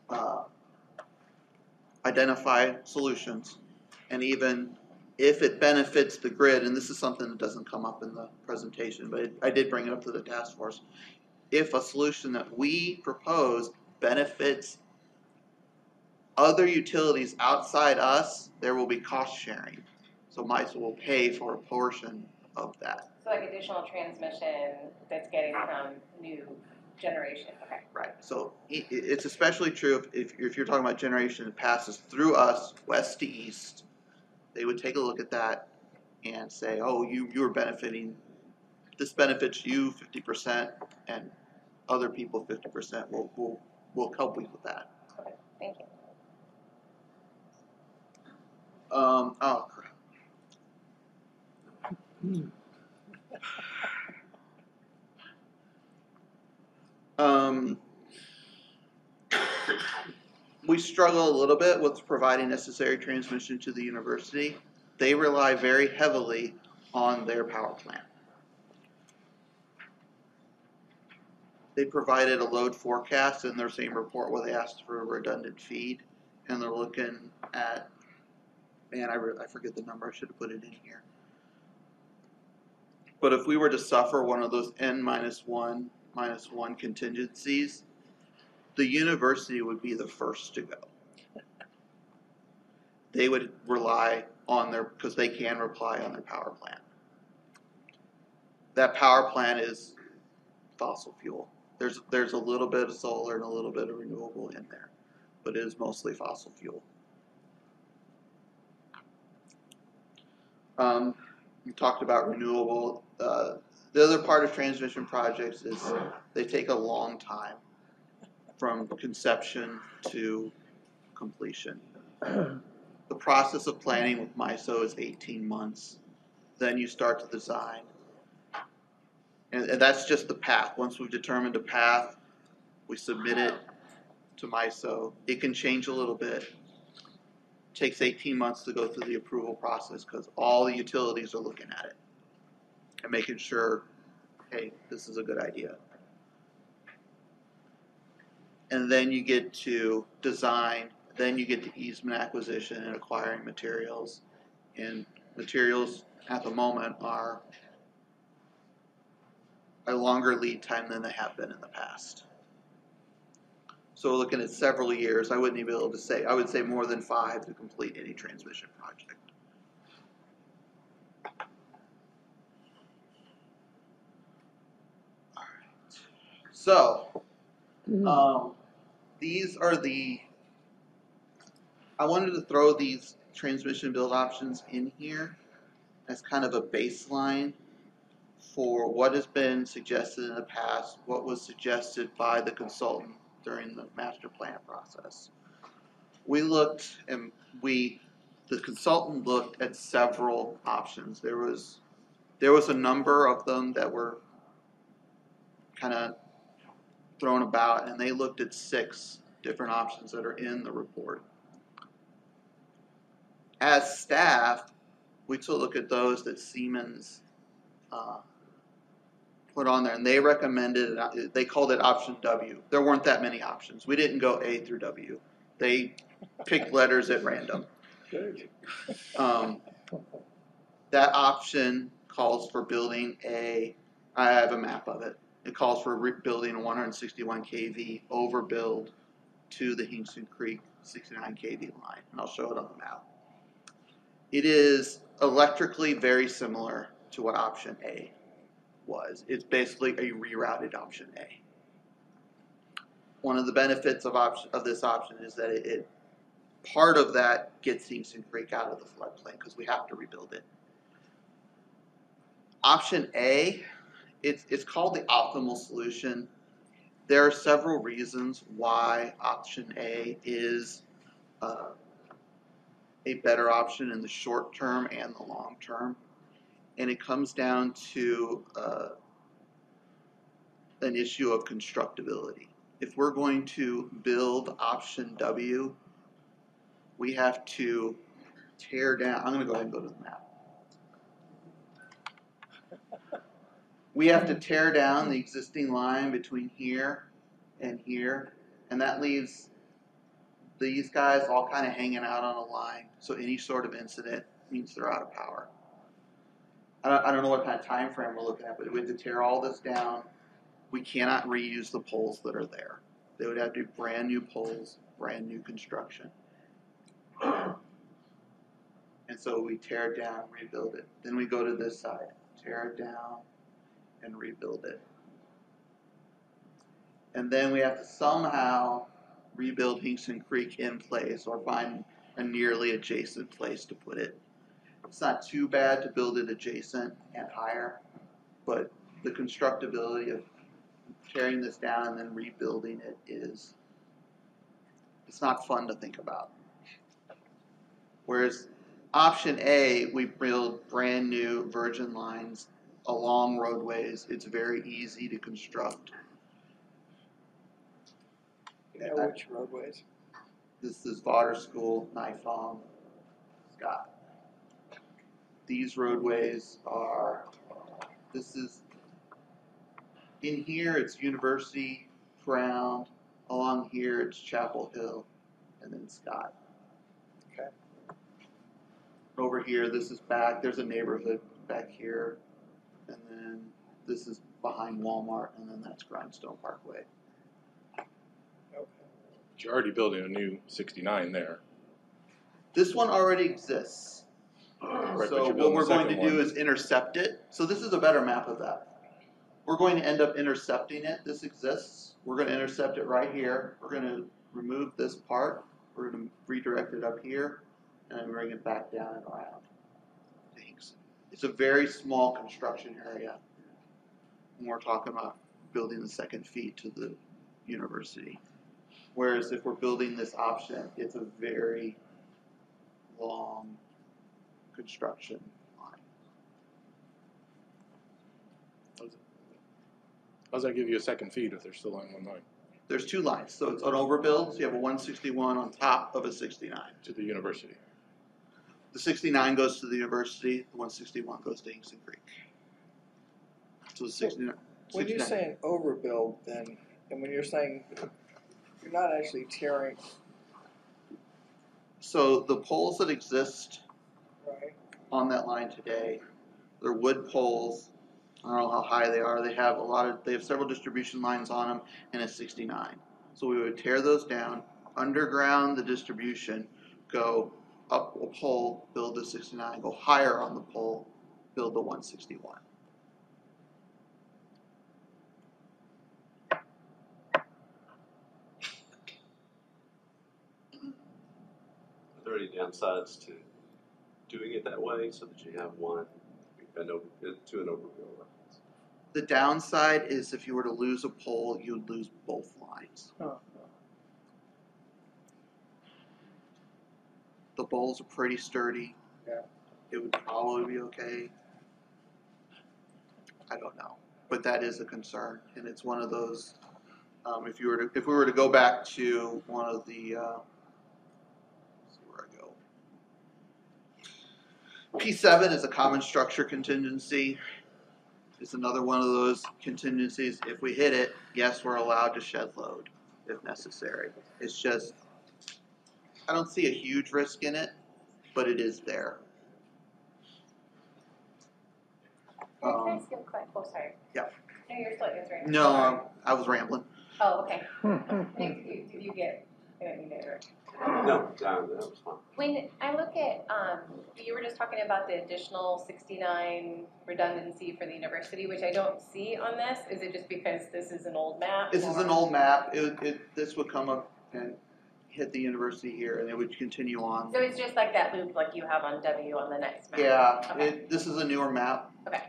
identify solutions, and even if it benefits the grid, and this is something that doesn't come up in the presentation, but I did bring it up to the task force, if a solution that we propose benefits other utilities outside us, there will be cost sharing. So MISO will pay for a portion of that. So like additional transmission that's getting from new generation. Okay. Right. So it's especially true if you're talking about generation that passes through us, west to east. They would take a look at that and say, oh, you are benefiting. This benefits you 50%, and other people 50%. We'll help you with that. Okay. Thank you. Oh crap. We struggle a little bit with providing necessary transmission to the university. They rely very heavily on their power plant. They provided a load forecast in their same report where they asked for a redundant feed, and they're looking at, man, I forget the number, I should have put it in here. But if we were to suffer one of those N-1 minus one contingencies, the university would be the first to go. They would rely on their, because they can rely on their power plant. That power plant is fossil fuel. There's a little bit of solar and a little bit of renewable in there, but it is mostly fossil fuel. You talked about renewable. The other part of transmission projects is they take a long time from conception to completion. The process of planning with MISO is 18 months. Then you start to design. And that's just the path. Once we've determined a path, we submit it to MISO. It can change a little bit. It takes 18 months to go through the approval process because all the utilities are looking at it and making sure, hey, this is a good idea. And then you get to design, then you get to easement acquisition and acquiring materials. And materials at the moment are a longer lead time than they have been in the past. So we're looking at several years. I wouldn't even be able to say, I would say more than 5 to complete any transmission project. All right. So, these are I wanted to throw these transmission build options in here as kind of a baseline for what has been suggested in the past, what was suggested by the consultant during the master plan process. We looked and the consultant looked at several options. There was a number of them that were kind of thrown about, and they looked at 6 different options that are in the report. As staff, we took a look at those that Siemens put on there, and they recommended, they called it option W. There weren't that many options. We didn't go A through W. They picked letters at random. That option calls for building I have a map of it. It calls for building a 161 kV overbuild to the Hingston Creek 69 kV line, and I'll show it on the map. It is electrically very similar to what option A was. It's basically a rerouted option A. One of the benefits of this option is that part of that gets Hingston Creek out of the floodplain because we have to rebuild it. Option A, it's called the optimal solution. There are several reasons why option A is a better option in the short term and the long term. And it comes down to an issue of constructability. If we're going to build option W, we have to tear down, I'm going to go ahead and go to the map. We have to tear down the existing line between here, and that leaves these guys all kind of hanging out on a line, so any sort of incident means they're out of power. I don't know what kind of time frame we're looking at, but we have to tear all this down. We cannot reuse the poles that are there. They would have to be brand new poles, brand new construction. And so we tear it down, rebuild it. Then we go to this side, tear it down, and rebuild it. And then we have to somehow rebuild Hingston Creek in place or find a nearly adjacent place to put it. It's not too bad to build it adjacent and higher, but the constructability of tearing this down and then rebuilding it it's not fun to think about. Whereas option A, we build brand new virgin lines along roadways. It's very easy to construct. You know which roadways? This is Vaughter School, Nifong, Scott. These roadways are, in here it's University, Crown, along here it's Chapel Hill, and then Scott. Okay. Over here, this is back, there's a neighborhood back here, and then This is behind Walmart, and then that's Grindstone Parkway. Okay. But you're already building a new 69 there. This one already exists. but So you're what building we're the going to second do one. is intercept it. So this is a better map of that. We're going to end up intercepting it. This exists. We're going to intercept it right here. We're going to remove this part. We're going to redirect it up here, and then bring it back down and around. Thanks. It's a very small construction area. And we're talking about building the second feed to the university. Whereas if we're building this option, it's a very long construction line. How does that give you a second feed if they're still on one line There's two lines, so it's an overbuild, so you have a 161 on top of a 69. to the university? The 69 goes to the university, the 161 goes to Hinkson Creek. So the 69. When you're 69 saying overbuild, then, and when you're saying you're not actually tearing, So the poles that exist right? on that line today, they're wood poles. I don't know how high they are. They have several distribution lines on them and a 69. So we would tear those down, underground the distribution, go up a pole, build the 69, go higher on the pole, build the 161. Are there any downsides to doing it that way so that you have to an overbuild? The downside is if you were to lose a pole, you'd lose both lines. Oh. The poles are pretty sturdy. Yeah. It would probably be okay. I don't know, but that is a concern, and it's one of those. If we were to go back to one of the, let's see where I go. P7 is a common structure contingency. It's another one of those contingencies. If we hit it, yes, we're allowed to shed load if necessary. It's just, I don't see a huge risk in it, but it is there. Can I ask you a question? Oh, sorry. Yeah. No, you're still answering. No, I was rambling. Oh, okay. Did you get, I don't need it. No, that was fine. When I look at, you were just talking about the additional 69 redundancy for the university, which I don't see on this. Is it just because this is an old map? This is an old map. This would come up and hit the university here, and it would continue on. So it's just like that loop like you have on W on the next map? Yeah, Okay. this is a newer map. Okay.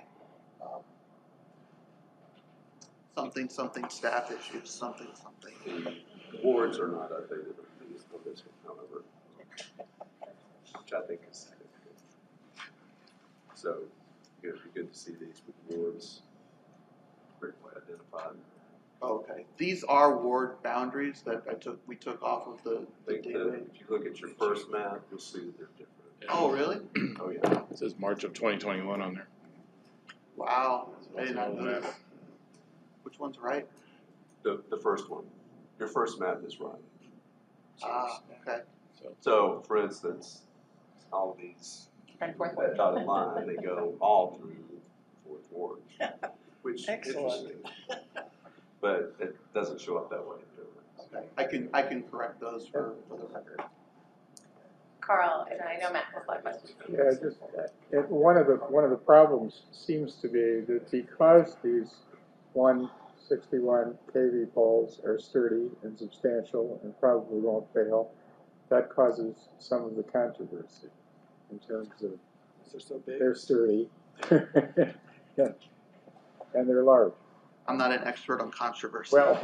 Something staff issues, something. The wards are not updated on this one, however, which I think is significant. So it'd be good to see these with wards correctly identified. Okay, these are ward boundaries that we took off of the I think that data. if you look at your first map, you'll see that they're different. Oh, really? Oh, yeah. It says March of 2021 on there. Wow, I did not know that. Which one's right? The first one. Your first map is right. Ah, okay. So, for instance, all these, And fourth that ward. dotted line, they go all through Fourth Ward, which is Excellent. interesting. But it doesn't show up that way. Okay, I can correct those for the record. Carl, and I know Matt has a lot of questions. Yeah, just, one of the problems seems to be that because these 161 kV poles are sturdy and substantial and probably won't fail, that causes some of the controversy in terms of They're so big. they're sturdy and they're large. I'm not an expert on controversy. Well,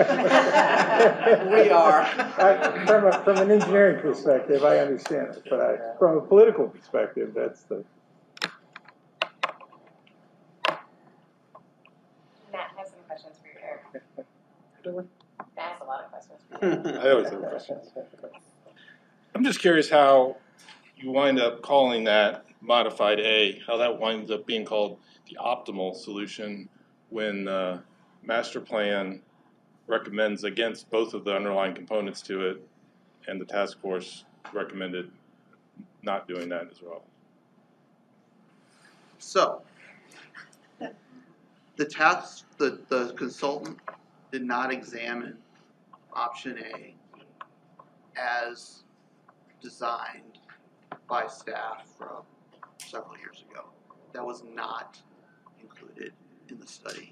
We are. From an engineering perspective, I understand it, but from a political perspective, that's the. Matt has some questions for you, Eric. Do Matt has a lot of questions for you. I always have questions. I'm just curious how you wind up calling that modified A, how that winds up being called the optimal solution when the master plan recommends against both of the underlying components to it, and the task force recommended not doing that as well. So, the consultant did not examine option A as designed by staff from several years ago. That was not included in the study.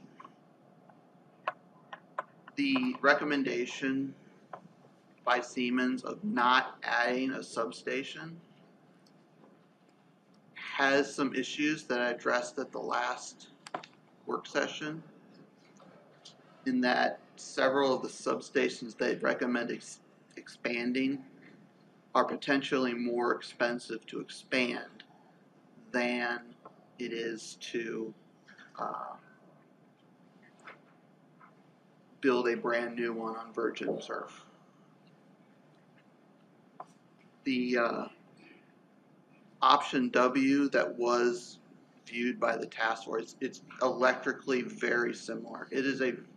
The recommendation by Siemens of not adding a substation has some issues that I addressed at the last work session, in that several of the substations they recommend expanding are potentially more expensive to expand than it is to build a brand new one on virgin turf. The option W that was viewed by the task force, it's electrically very similar. It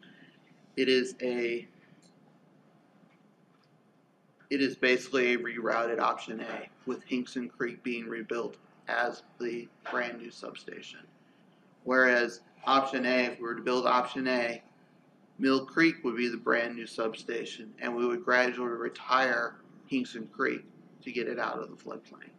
is basically a rerouted option A, with Hinkson Creek being rebuilt as the brand new substation. Whereas option A, if we were to build option A, Mill Creek would be the brand new substation, and we would gradually retire Hinkson Creek to get it out of the floodplain.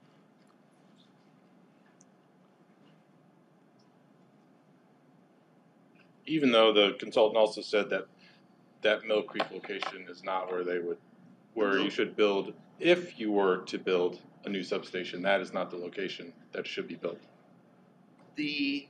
Even though the consultant also said that that Mill Creek location is not where you should build, if you were to build a new substation, that is not the location that should be built. The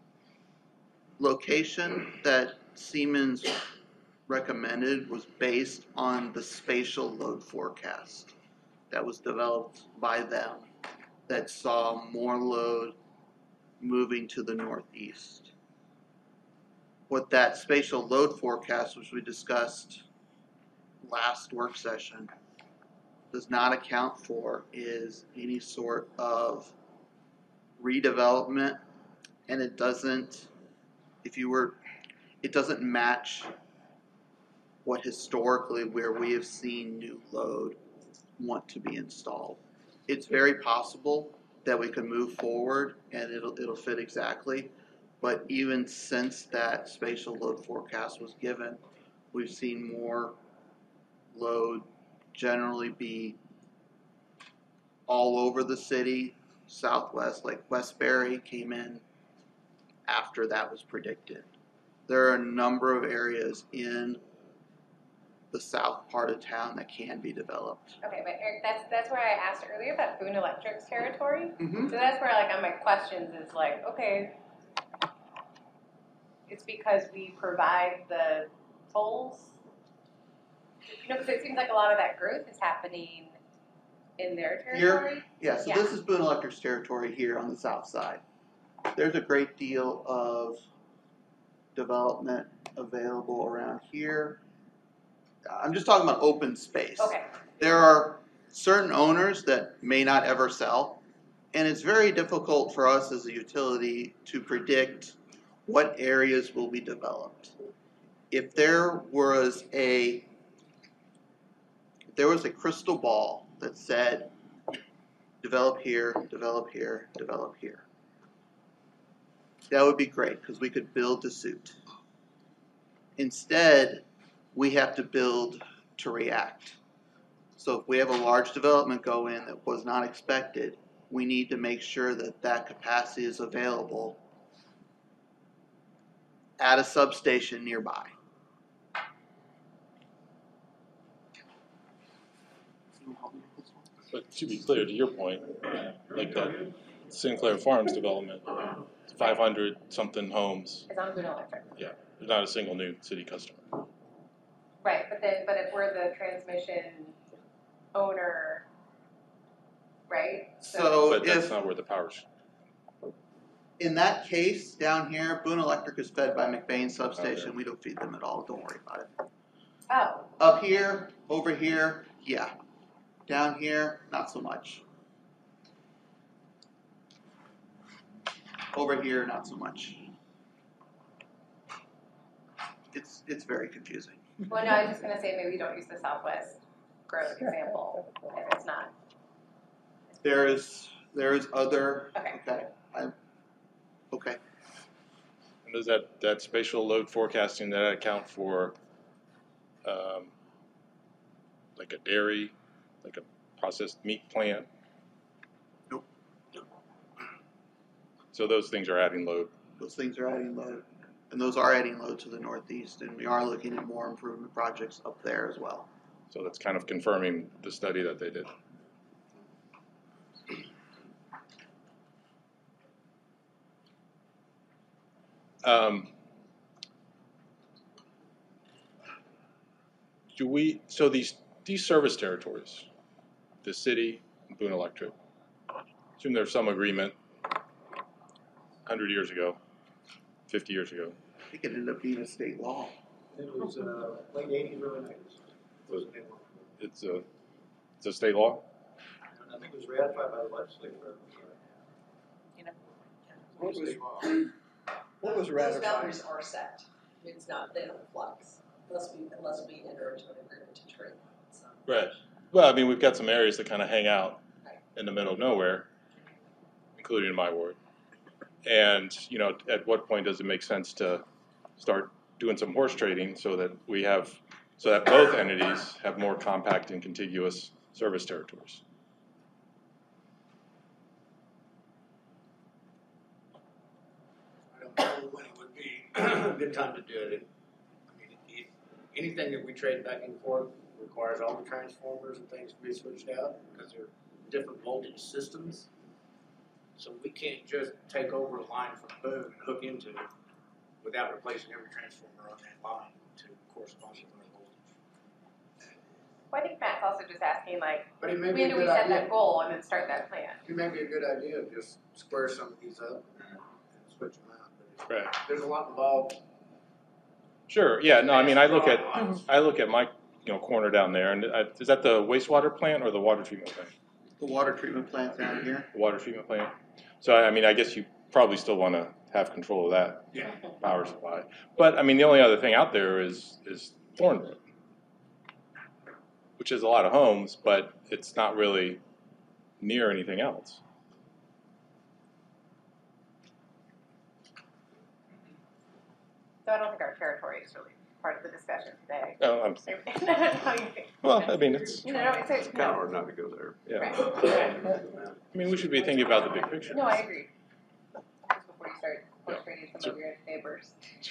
location that Siemens recommended was based on the spatial load forecast that was developed by them that saw more load moving to the northeast. What that spatial load forecast, which we discussed last work session, does not account for is any sort of redevelopment, and it doesn't match what historically where we have seen new load want to be installed. It's very possible that we can move forward and it'll fit exactly, but even since that spatial load forecast was given, we've seen more load generally be all over the city. Southwest, like Westbury, came in after that was predicted. There are a number of areas in the south part of town that can be developed. Okay, but Eric, that's where I asked earlier about Boone Electric's territory. Mm-hmm. So that's where like on my questions is like, okay, it's because we provide the tolls. You know, because it seems like a lot of that growth is happening in their territory. Yeah, so Yeah. this is Boone Electric's territory here on the south side. There's a great deal of development available around here. I'm just talking about open space. Okay. There are certain owners that may not ever sell, and it's very difficult for us as a utility to predict what areas will be developed. If there was a crystal ball that said, develop here, develop here, develop here, that would be great because we could build to suit. Instead, we have to build to react. So if we have a large development go in that was not expected, we need to make sure that that capacity is available at a substation nearby. But to be clear, to your point, like that Sinclair Farms development, 500 something homes, It's on Boone Electric. yeah, there's not a single new city customer. Right, but if we're the transmission owner, right? So But that's if, not where the power's. in that case, down here, Boone Electric is fed by McBain substation. We don't feed them at all, don't worry about it. Oh, Up here, over here, yeah. Down here, not so much. Over here, not so much. It's very confusing. well, no, I was just gonna say maybe don't use the Southwest growth example if it's not. There is other, Okay. okay. Does that spatial load forecasting, that account for, like a dairy, like a processed meat plant? Nope. So those things are adding load. Those things are adding load, and those are adding load to the northeast, and we are looking at more improvement projects up there as well. So that's kind of confirming the study that they did. So these service territories, the city, Boone Electric, assume there's some agreement 100 years ago, 50 years ago. I think it ended up being a state law. It was, late 80s, early 90s. It's a state law? I think it was ratified by the legislature. What was Those ratified? boundaries are set. It's not, they don't flux unless we enter into an agreement to trade. So. Right. Well, I mean, we've got some areas that kind of hang out in the middle of nowhere, including in my ward. And, you know, at what point does it make sense to start doing some horse trading so that both entities have more compact and contiguous service territories? I don't know when it would be a good time to do it. I mean, anything that we trade back and forth requires all the transformers and things to be switched out because they're different voltage systems. So we can't just take over a line from Boone and hook into it without replacing every transformer on that line to correspond with the voltage. Well, I think Matt's also just asking, like, But it may when be a do we good set idea. that goal and then start that plan? It may be a good idea to just square some of these up and switch them out. But Right. there's a lot involved. Sure. Yeah. No. I mean, I look at my corner down there, and is that the wastewater plant or the water treatment plant? The water treatment plant down here. The water treatment plant. So I mean, I guess you probably still want to have control of that Yeah. power supply. But I mean, the only other thing out there is Thornwood, which is a lot of homes, but it's not really near anything else. So I don't think our territory is really part of the discussion today. Oh, well, I mean, it's No, no, it's, It's kind of hard not to go there. yeah. right. I mean, we should be thinking about the big picture. No, I agree. Just before you start frustrating some of your neighbors.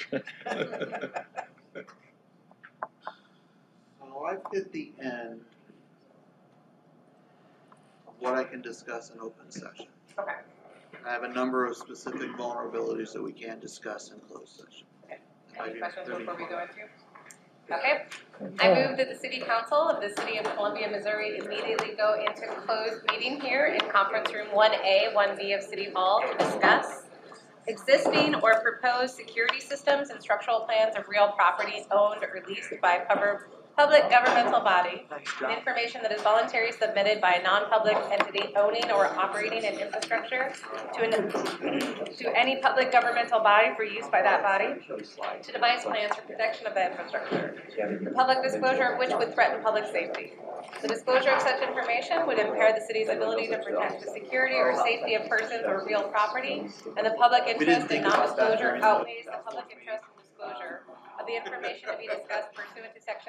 So I've hit the end of what I can discuss in open session. Okay. I have a number of specific vulnerabilities that we can discuss in closed session. Any questions before we go into? Okay. I move that the City Council of the City of Columbia, Missouri immediately go into closed meeting here in Conference Room 1A, 1B of City Hall to discuss existing or proposed security systems and structural plans of real property owned or leased by public governmental body, and information that is voluntarily submitted by a non-public entity owning or operating an infrastructure to any public governmental body for use by that body, to devise plans for protection of that infrastructure, the public disclosure of which would threaten public safety. The disclosure of such information would impair the city's ability to protect the security or safety of persons or real property, and the public interest in non-disclosure outweighs the public interest in disclosure of the information to be discussed pursuant to section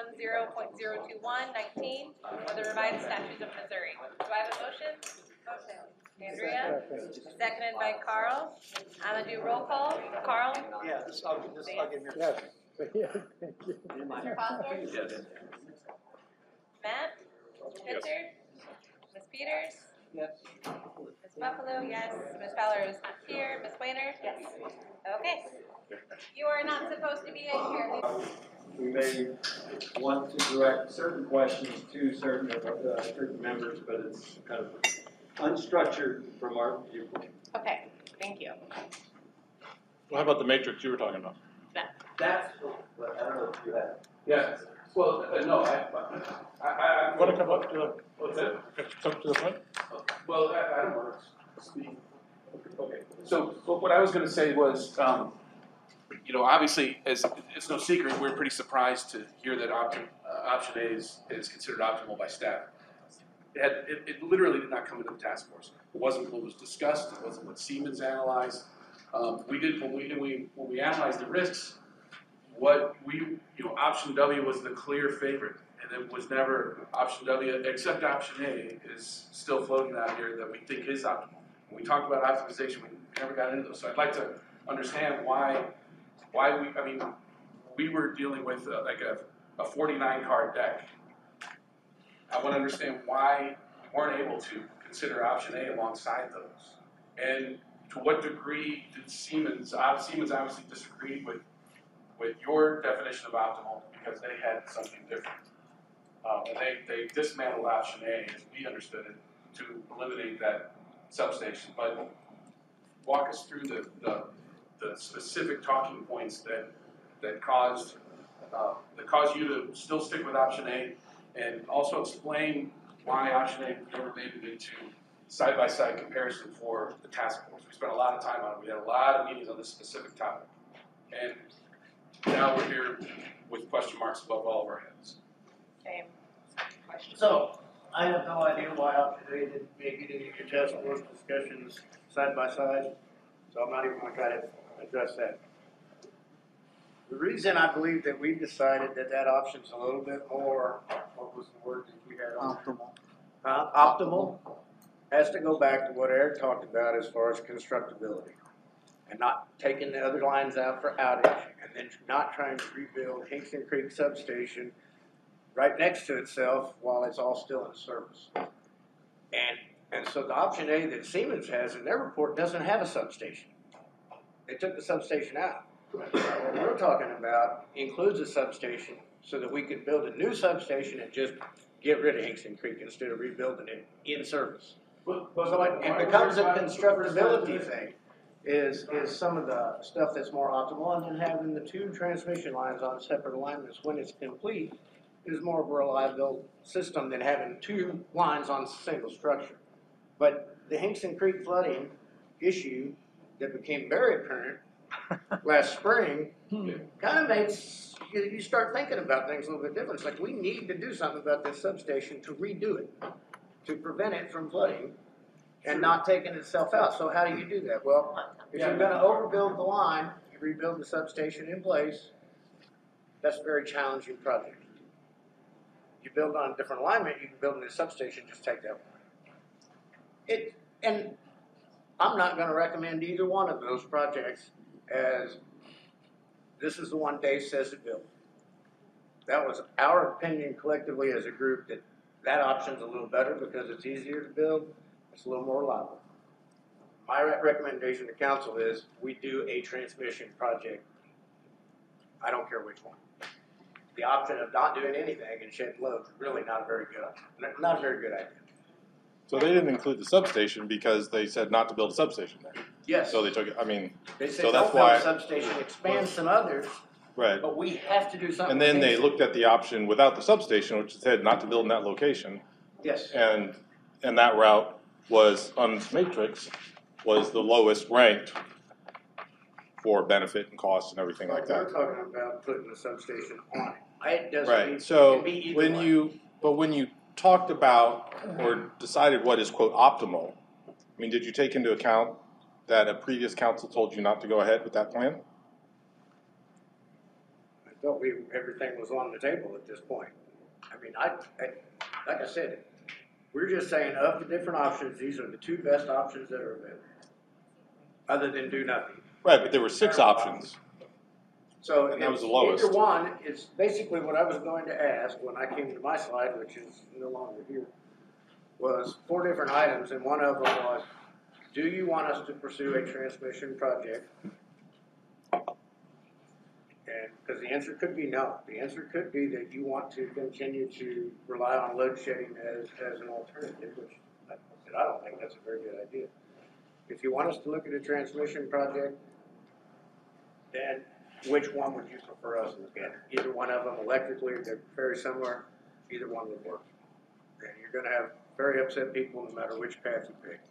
610.02119 of the revised statutes of Missouri. Do I have a motion? Motion. Andrea, seconded by Carl. I'm gonna do roll call. Carl? Yeah, I'll give you. Yes. Yeah, thank you. Mr. Foster? Yes. Matt? Pitzer? Ms. Peters? Yes. Ms. Buffalo, yes. Ms. Fowler is not here. Ms. Weiner? Yes. Okay. You are not supposed to be in here. We may want to direct certain questions to certain members, but it's kind of unstructured from our viewpoint. Okay, thank you. Well, how about the matrix you were talking about? That's what I don't know if you have. Yes, well, no, I. Want to come up to the, What's that? come to the front? Well, I don't want to speak. Okay, so what I was gonna say was, you know, obviously, it's no secret, we're pretty surprised to hear that option A is considered optimal by staff. It literally did not come into the task force. It wasn't what was discussed, it wasn't what Siemens analyzed. When we analyzed the risks, option W was the clear favorite, and it was never option W, except option A is still floating out here that we think is optimal. When we talked about optimization, we never got into those. So I'd like to understand why we were dealing with like a 49 card deck. I want to understand why we weren't able to consider option A alongside those. And to what degree did Siemens obviously disagreed with your definition of optimal because they had something different. And they dismantled option A, as we understood it, to eliminate that substation. But walk us through the specific talking points that caused you to still stick with option A, and also explain why option A never made it into side-by-side comparison for the task force. We spent a lot of time on it. We had a lot of meetings on this specific topic. And now we're here with question marks above all of our heads. Same question. So, I have no idea why option A didn't make it into your task force discussions side by side, so I'm not even gonna try to address that. The reason I believe that we decided that option's a little bit more, what was the word that we had on? Optimal, has to go back to what Eric talked about as far as constructability. And not taking the other lines out for outage, and then not trying to rebuild Hinkson Creek substation right next to itself while it's all still in service. And so the option A that Siemens has in their report doesn't have a substation. They took the substation out. What we're talking about includes a substation so that we could build a new substation and just get rid of Hinkson Creek instead of rebuilding it in service. So it becomes a constructability thing. Is some of the stuff that's more optimal, and then having the two transmission lines on separate alignments when it's complete is more of a reliable system than having two lines on a single structure. But the Hinkson Creek flooding issue that became very apparent last spring kind of makes you start thinking about things a little bit different. It's like we need to do something about this substation to redo it, to prevent it from flooding and not taking itself out. So how do you do that? Well, if you're going to overbuild the line, you rebuild the substation in place, that's a very challenging project. You build on a different alignment, you can build a new substation, just take that one. And I'm not going to recommend either one of those projects as this is the one Dave says to build. That was our opinion collectively as a group that option's a little better because it's easier to build, it's a little more reliable. My recommendation to council is we do a transmission project. I don't care which one. The option of not doing anything and shed loads is really not a very good idea. So they didn't include the substation because they said not to build a substation there. Yes. So they took it, They said so that's don't build why. a substation, expand some others, Right. but we have to do something. And then they looked at the option without the substation, which said not to build in that location. Yes. And that route was, on Matrix, was the lowest ranked for benefit and cost and everything like that. We're talking about putting the substation on it. It doesn't Right. need, So it can be either way. when you talked about or decided what is quote optimal, I mean, did you take into account that a previous council told you not to go ahead with that plan? I thought everything was on the table at this point. I mean, like I said, we're just saying of the different options, these are the two best options that are available, other than do nothing. Right, but there were 6 options. So And that was the lowest. Either one is basically what I was going to ask when I came to my slide, which is no longer here, was 4 different items, and one of them was, do you want us to pursue a transmission project? And because the answer could be no. The answer could be that you want to continue to rely on load shedding as an alternative, which I don't think that's a very good idea. If you want us to look at a transmission project, then which one would you prefer us to look at? Either one of them electrically, they're very similar, either one would work. And you're going to have very upset people no matter which path you pick.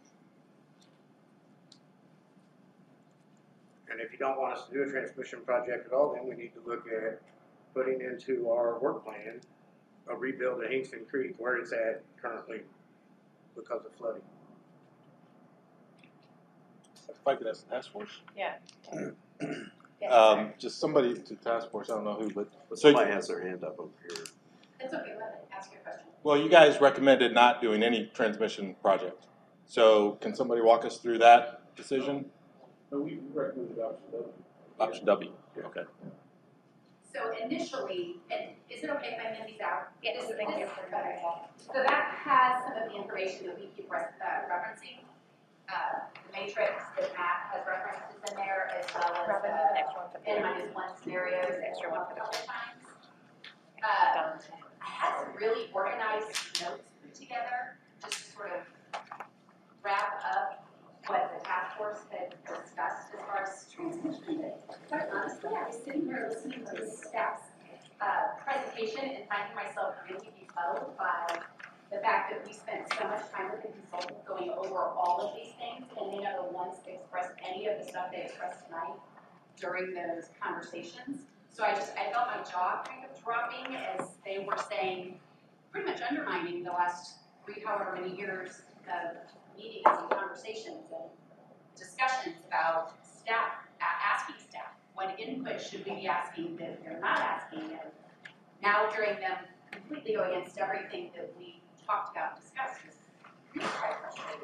And if you don't want us to do a transmission project at all, then we need to look at putting into our work plan a rebuild at Hinkson Creek where it's at currently because of flooding. I could ask the task force. Yeah. Just somebody to task force, I don't know who, but. Somebody has their hand up over here. It's okay, let me ask you a question. Well, you guys recommended not doing any transmission project. So can somebody walk us through that decision? No, we recommended option W. Option W, okay. So initially, and is it okay if I hand these out? Yes, thank you. Okay. So that has some of the information that we keep referencing. The matrix that Matt has references in there, as well as Robin, you have an extra one for the N-1 scenarios. extra one for the couple times. I had some really organized notes put together, just to sort of wrap up what the task force had discussed as far as transmission. Quite honestly, I was sitting here listening to the staff's presentation and finding myself really befuddled by the fact that we spent so much time with the consultant going over all of these things, and they never once expressed any of the stuff they expressed tonight during those conversations. So I felt my jaw kind of dropping as they were saying, pretty much undermining the last however many years of meetings and conversations and discussions about staff, asking staff, what input should we be asking that they're not asking, and now hearing them completely go against everything that we talked about and discussed is really quite frustrating.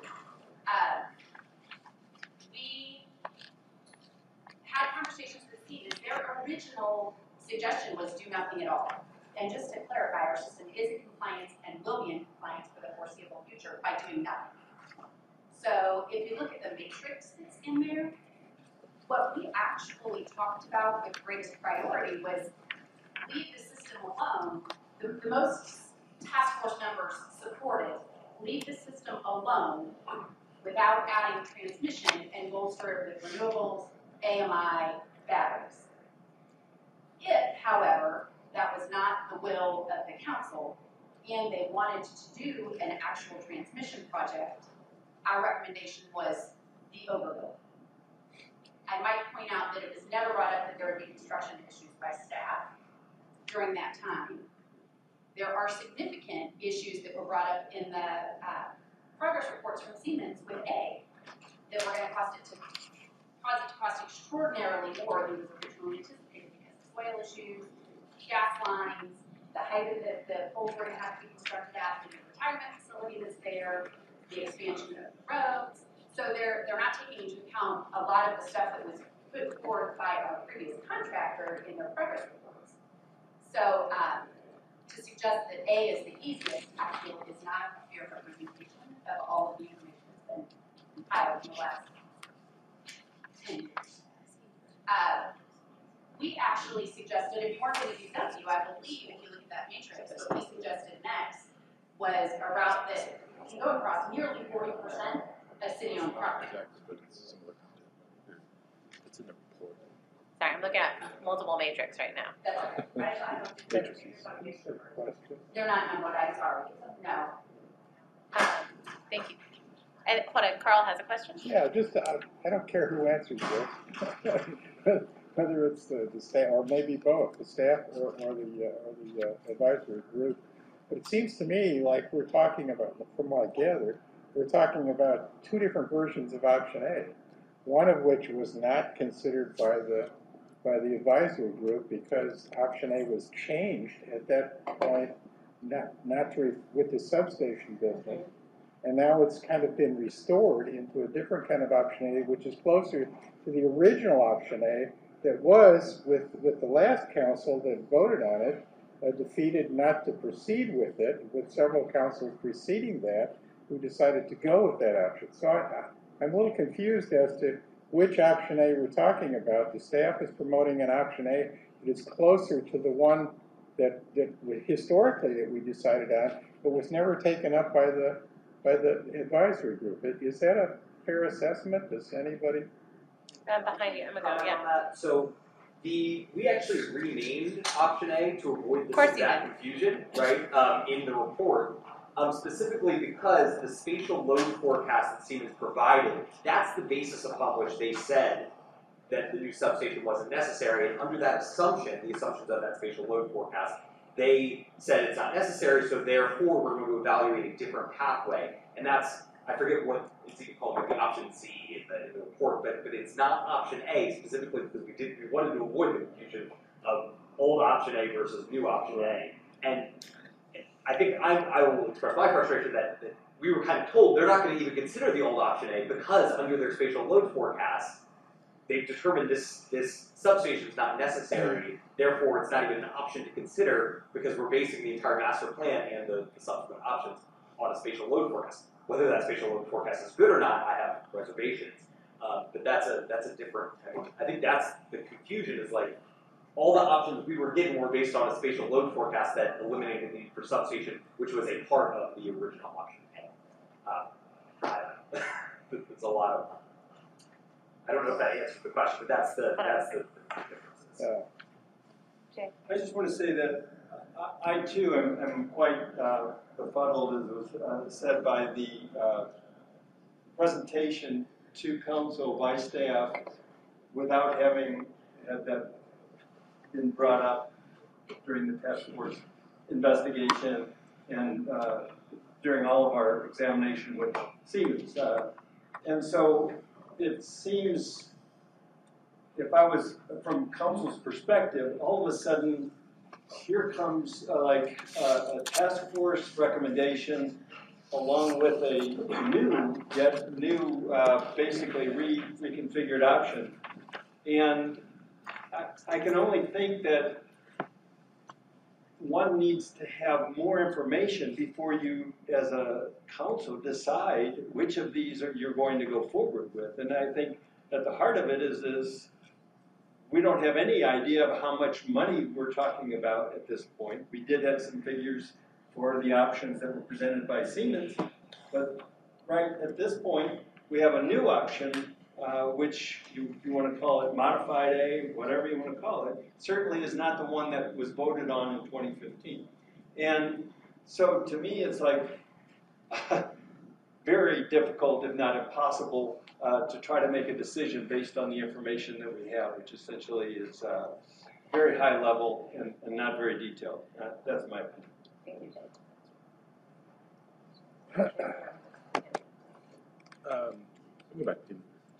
We had conversations with Steve. Their original suggestion was do nothing at all. And just to clarify, our system is in compliance and will be in compliance for the foreseeable future by doing nothing. So if you look at the matrix that's in there, what we actually talked about with greatest priority was leave the system alone. The most task force members supported leave the system alone without adding transmission and bolster it with renewables, AMI, batteries. If, however, that was not the will of the council and they wanted to do an actual transmission project, our recommendation was the overbuild. I might point out that it was never brought up that there would be construction issues by staff during that time. There are significant issues that were brought up in the progress reports from Siemens with A that were going to cause it to cost extraordinarily more than was originally anticipated because of soil issues, gas lines, the height of the poles were going to have to be constructed at, the retirement facility that's there, the expansion of the roads. So they're not taking into account a lot of the stuff that was put forward by our previous contractor in their progress reports. So to suggest that A is the easiest, I feel is not a fair representation of all of the information that's been compiled in the last 10 years. We actually suggested, if you weren't going to do W, I believe, if you look at that matrix, what we suggested next was a route that can go across nearly 40% of city-owned property. It's in the report. Sorry, I'm looking at multiple matrix right now. That's okay. I don't think they're not numbered, I'm sorry. No. Thank you. And hold on, Carl has a question? Yeah, just, I don't care who answers this, whether it's the staff, or maybe both, the staff or the advisory group. But it seems to me like we're talking about, from what I gathered, we're talking about two different versions of option A. One of which was not considered by the advisory group because option A was changed at that point, with the substation business. And now it's kind of been restored into a different kind of option A, which is closer to the original option A that was with the last council that voted on it, defeated not to proceed with it, with several councils preceding that who decided to go with that option. So I'm a little confused as to which option A we're talking about. The staff is promoting an option A that is closer to the one that historically that we decided on, but was never taken up by the advisory group. Is that a fair assessment? Does anybody? Behind you, I'm gonna go, yeah. So we actually renamed option A to avoid this exact confusion, right, in the report, specifically because the spatial load forecast that Siemens provided, that's the basis upon which they said that the new substation wasn't necessary, and under that assumption, the assumptions of that spatial load forecast, they said it's not necessary, so therefore we're going to evaluate a different pathway. And that's, I forget what it's even called maybe option C in the report, but it's not option A specifically because we wanted to avoid the confusion of old option A versus new option A. And I think I will express my frustration that we were kind of told they're not going to even consider the old option A because under their spatial load forecast, they've determined this substation is not necessary, therefore it's not even an option to consider because we're basing the entire master plan and the subsequent options on a spatial load forecast. Whether that spatial load forecast is good or not, I have reservations. But that's a different, I think that's the confusion is like, all the options we were given were based on a spatial load forecast that eliminated the need for substation, which was a part of the original option. I don't know. It's a lot of, I don't know if that answers the question, but that's the differences. I just want to say that I too am quite befuddled, as was said by the presentation to council by staff without having had that been brought up during the task force investigation and during all of our examination with Siemens. And so it seems, if I was from council's perspective, all of a sudden, here comes a task force recommendation along with a new, basically reconfigured option. And I can only think that one needs to have more information before you, as a council, decide which of these you're going to go forward with. And I think at the heart of it is we don't have any idea of how much money we're talking about at this point. We did have some figures for the options that were presented by Siemens, but right at this point, we have a new option, which you want to call it modified A, whatever you want to call it, certainly is not the one that was voted on in 2015. And so to me, it's like very difficult, if not impossible, to try to make a decision based on the information that we have, which essentially is very high level and not very detailed. That's my opinion. Thank you, Jay. Go back to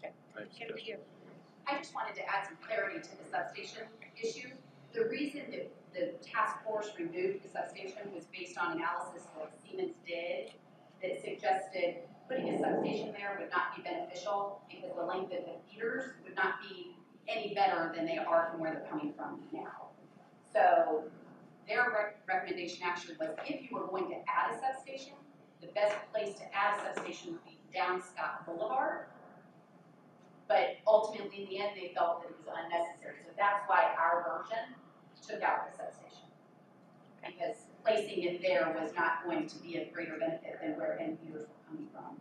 I just wanted to add some clarity to the substation issue. The reason that the task force removed the substation was based on analysis that Siemens did that suggested putting a substation there would not be beneficial because the length of the feeders would not be any better than they are from where they're coming from now. So their recommendation actually was if you were going to add a substation, the best place to add a substation would be down Scott Boulevard. But ultimately, in the end, they felt that it was unnecessary. So that's why our version took out the substation. Because placing it there was not going to be of greater benefit than where end users were coming from.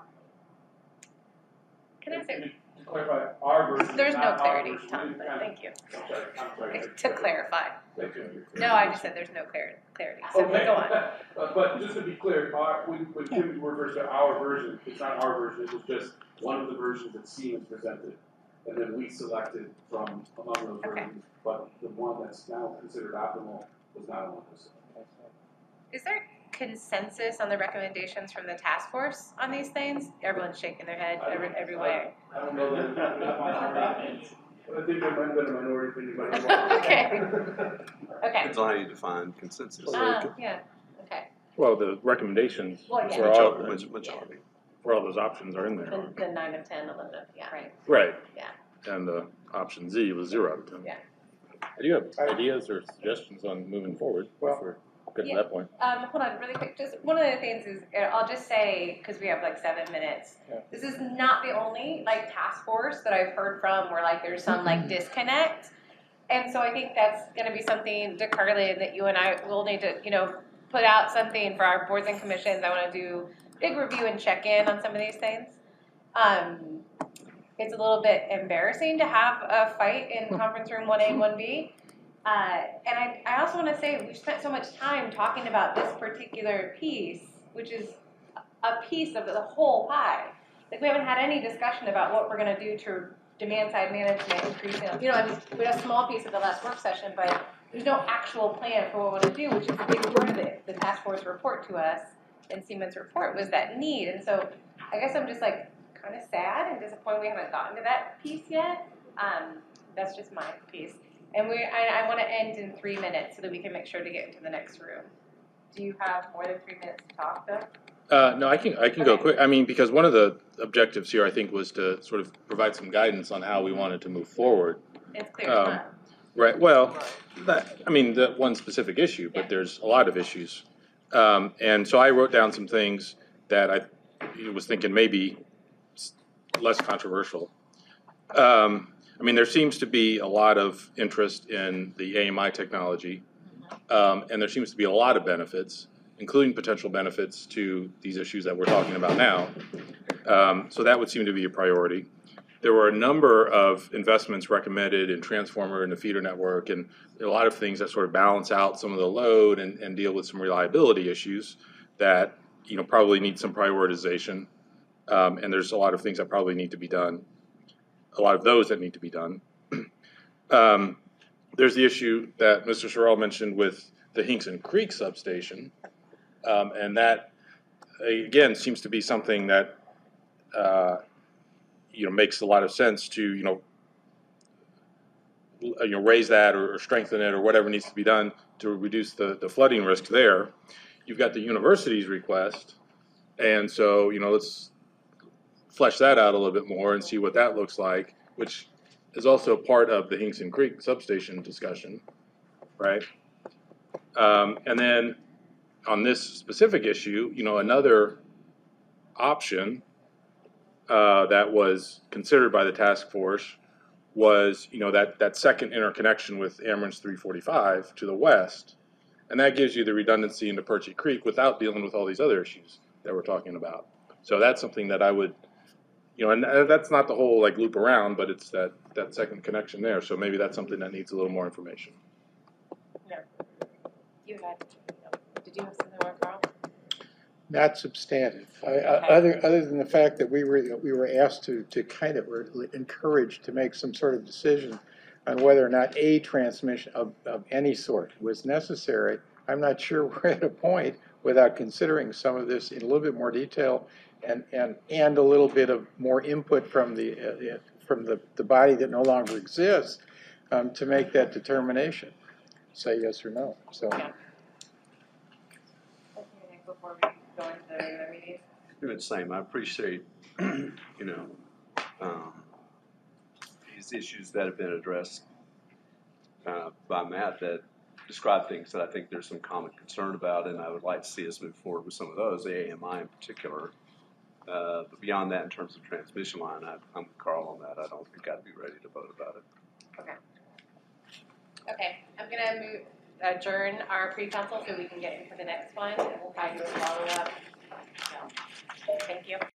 Can I say? To clarify, our version. There's no not our clarity, version. Tom, but thank you. I'm sorry. To clarify. Thank you. No, I just said there's no clarity. So Okay. go on. But just to be clear, when Kim refers to our version, it's not our version, it was just one of the versions that Siemens presented. And then we selected from among those versions, but the one that's now considered optimal was not on this. Is there consensus on the recommendations from the task force on these things? Everyone's shaking their head every way. I don't know that I think there might have been a minority opinion, but Okay. Okay. Depends on how you define consensus. Yeah. Okay. Well, the recommendations Well, yeah. Majority. for all those options are in there. The 9 of 10, 11 of, yeah. Right. Right. Yeah. And the option Z was 0 out of 10. Yeah. Do you have ideas or suggestions on moving forward if we're getting to that point? Hold on, really quick. Just one of the things is, I'll just say, because we have like 7 minutes, this is not the only like task force that I've heard from where like there's some like disconnect. And so I think that's going to be something, DeCarlin, that you and I will need to, put out something for our boards and commissions. I want to do big review and check in on some of these things. It's a little bit embarrassing to have a fight in conference room 1A and 1B. And I also want to say we've spent so much time talking about this particular piece, which is a piece of the whole pie. Like we haven't had any discussion about what we're going to do to demand side management, increasing. We had a small piece of the last work session, but there's no actual plan for what we want to do, which is a big part of the task force report to us. And Siemens' report was that need. And so I guess I'm just like kind of sad and disappointed we haven't gotten to that piece yet. That's just my piece. And I want to end in 3 minutes so that we can make sure to get into the next room. Do you have more than 3 minutes to talk, Doug? No, I can go quick. I mean, because one of the objectives here, I think, was to sort of provide some guidance on how we wanted to move forward. It's clear as mud. Right. Well, the one specific issue, but there's a lot of issues. And so I wrote down some things that I was thinking maybe less controversial. I mean, there seems to be a lot of interest in the AMI technology, and there seems to be a lot of benefits, including potential benefits to these issues that we're talking about now. So that would seem to be a priority. There were a number of investments recommended in transformer and the feeder network, and there are a lot of things that sort of balance out some of the load and deal with some reliability issues that probably need some prioritization. And there's a lot of things that probably need to be done. A lot of those that need to be done. There's the issue that Mr. Sorrell mentioned with the Hinkson Creek substation, and that again seems to be something that makes a lot of sense to raise that or strengthen it or whatever needs to be done to reduce the flooding risk there. You've got the university's request, and so let's flesh that out a little bit more and see what that looks like, which is also part of the Hinkson Creek substation discussion, right? And then on this specific issue, another option that was considered by the task force was, that second interconnection with Ameren's 345 to the west, and that gives you the redundancy into Perchie Creek without dealing with all these other issues that we're talking about. So that's something that I would, and that's not the whole loop around, but it's that second connection there. So maybe that's something that needs a little more information. Yeah. Did you have something more, Carl? Not substantive. Other than the fact that we were asked to kind of encouraged to make some sort of decision on whether or not a transmission of any sort was necessary. I'm not sure we're at a point without considering some of this in a little bit more detail and a little bit of more input from the body that no longer exists to make that determination. Say yes or no. So. Yeah. Before we go into the regular meeting. Doing the same. I appreciate these issues that have been addressed by Matt that describe things that I think there's some common concern about, and I would like to see us move forward with some of those, the AMI in particular. But beyond that, in terms of transmission line, I'm with Carl on that. I don't think I'd be ready to vote about it. Okay. Okay, I'm gonna adjourn our pre-council so we can get into the next one, and we'll probably do a follow-up. So, thank you.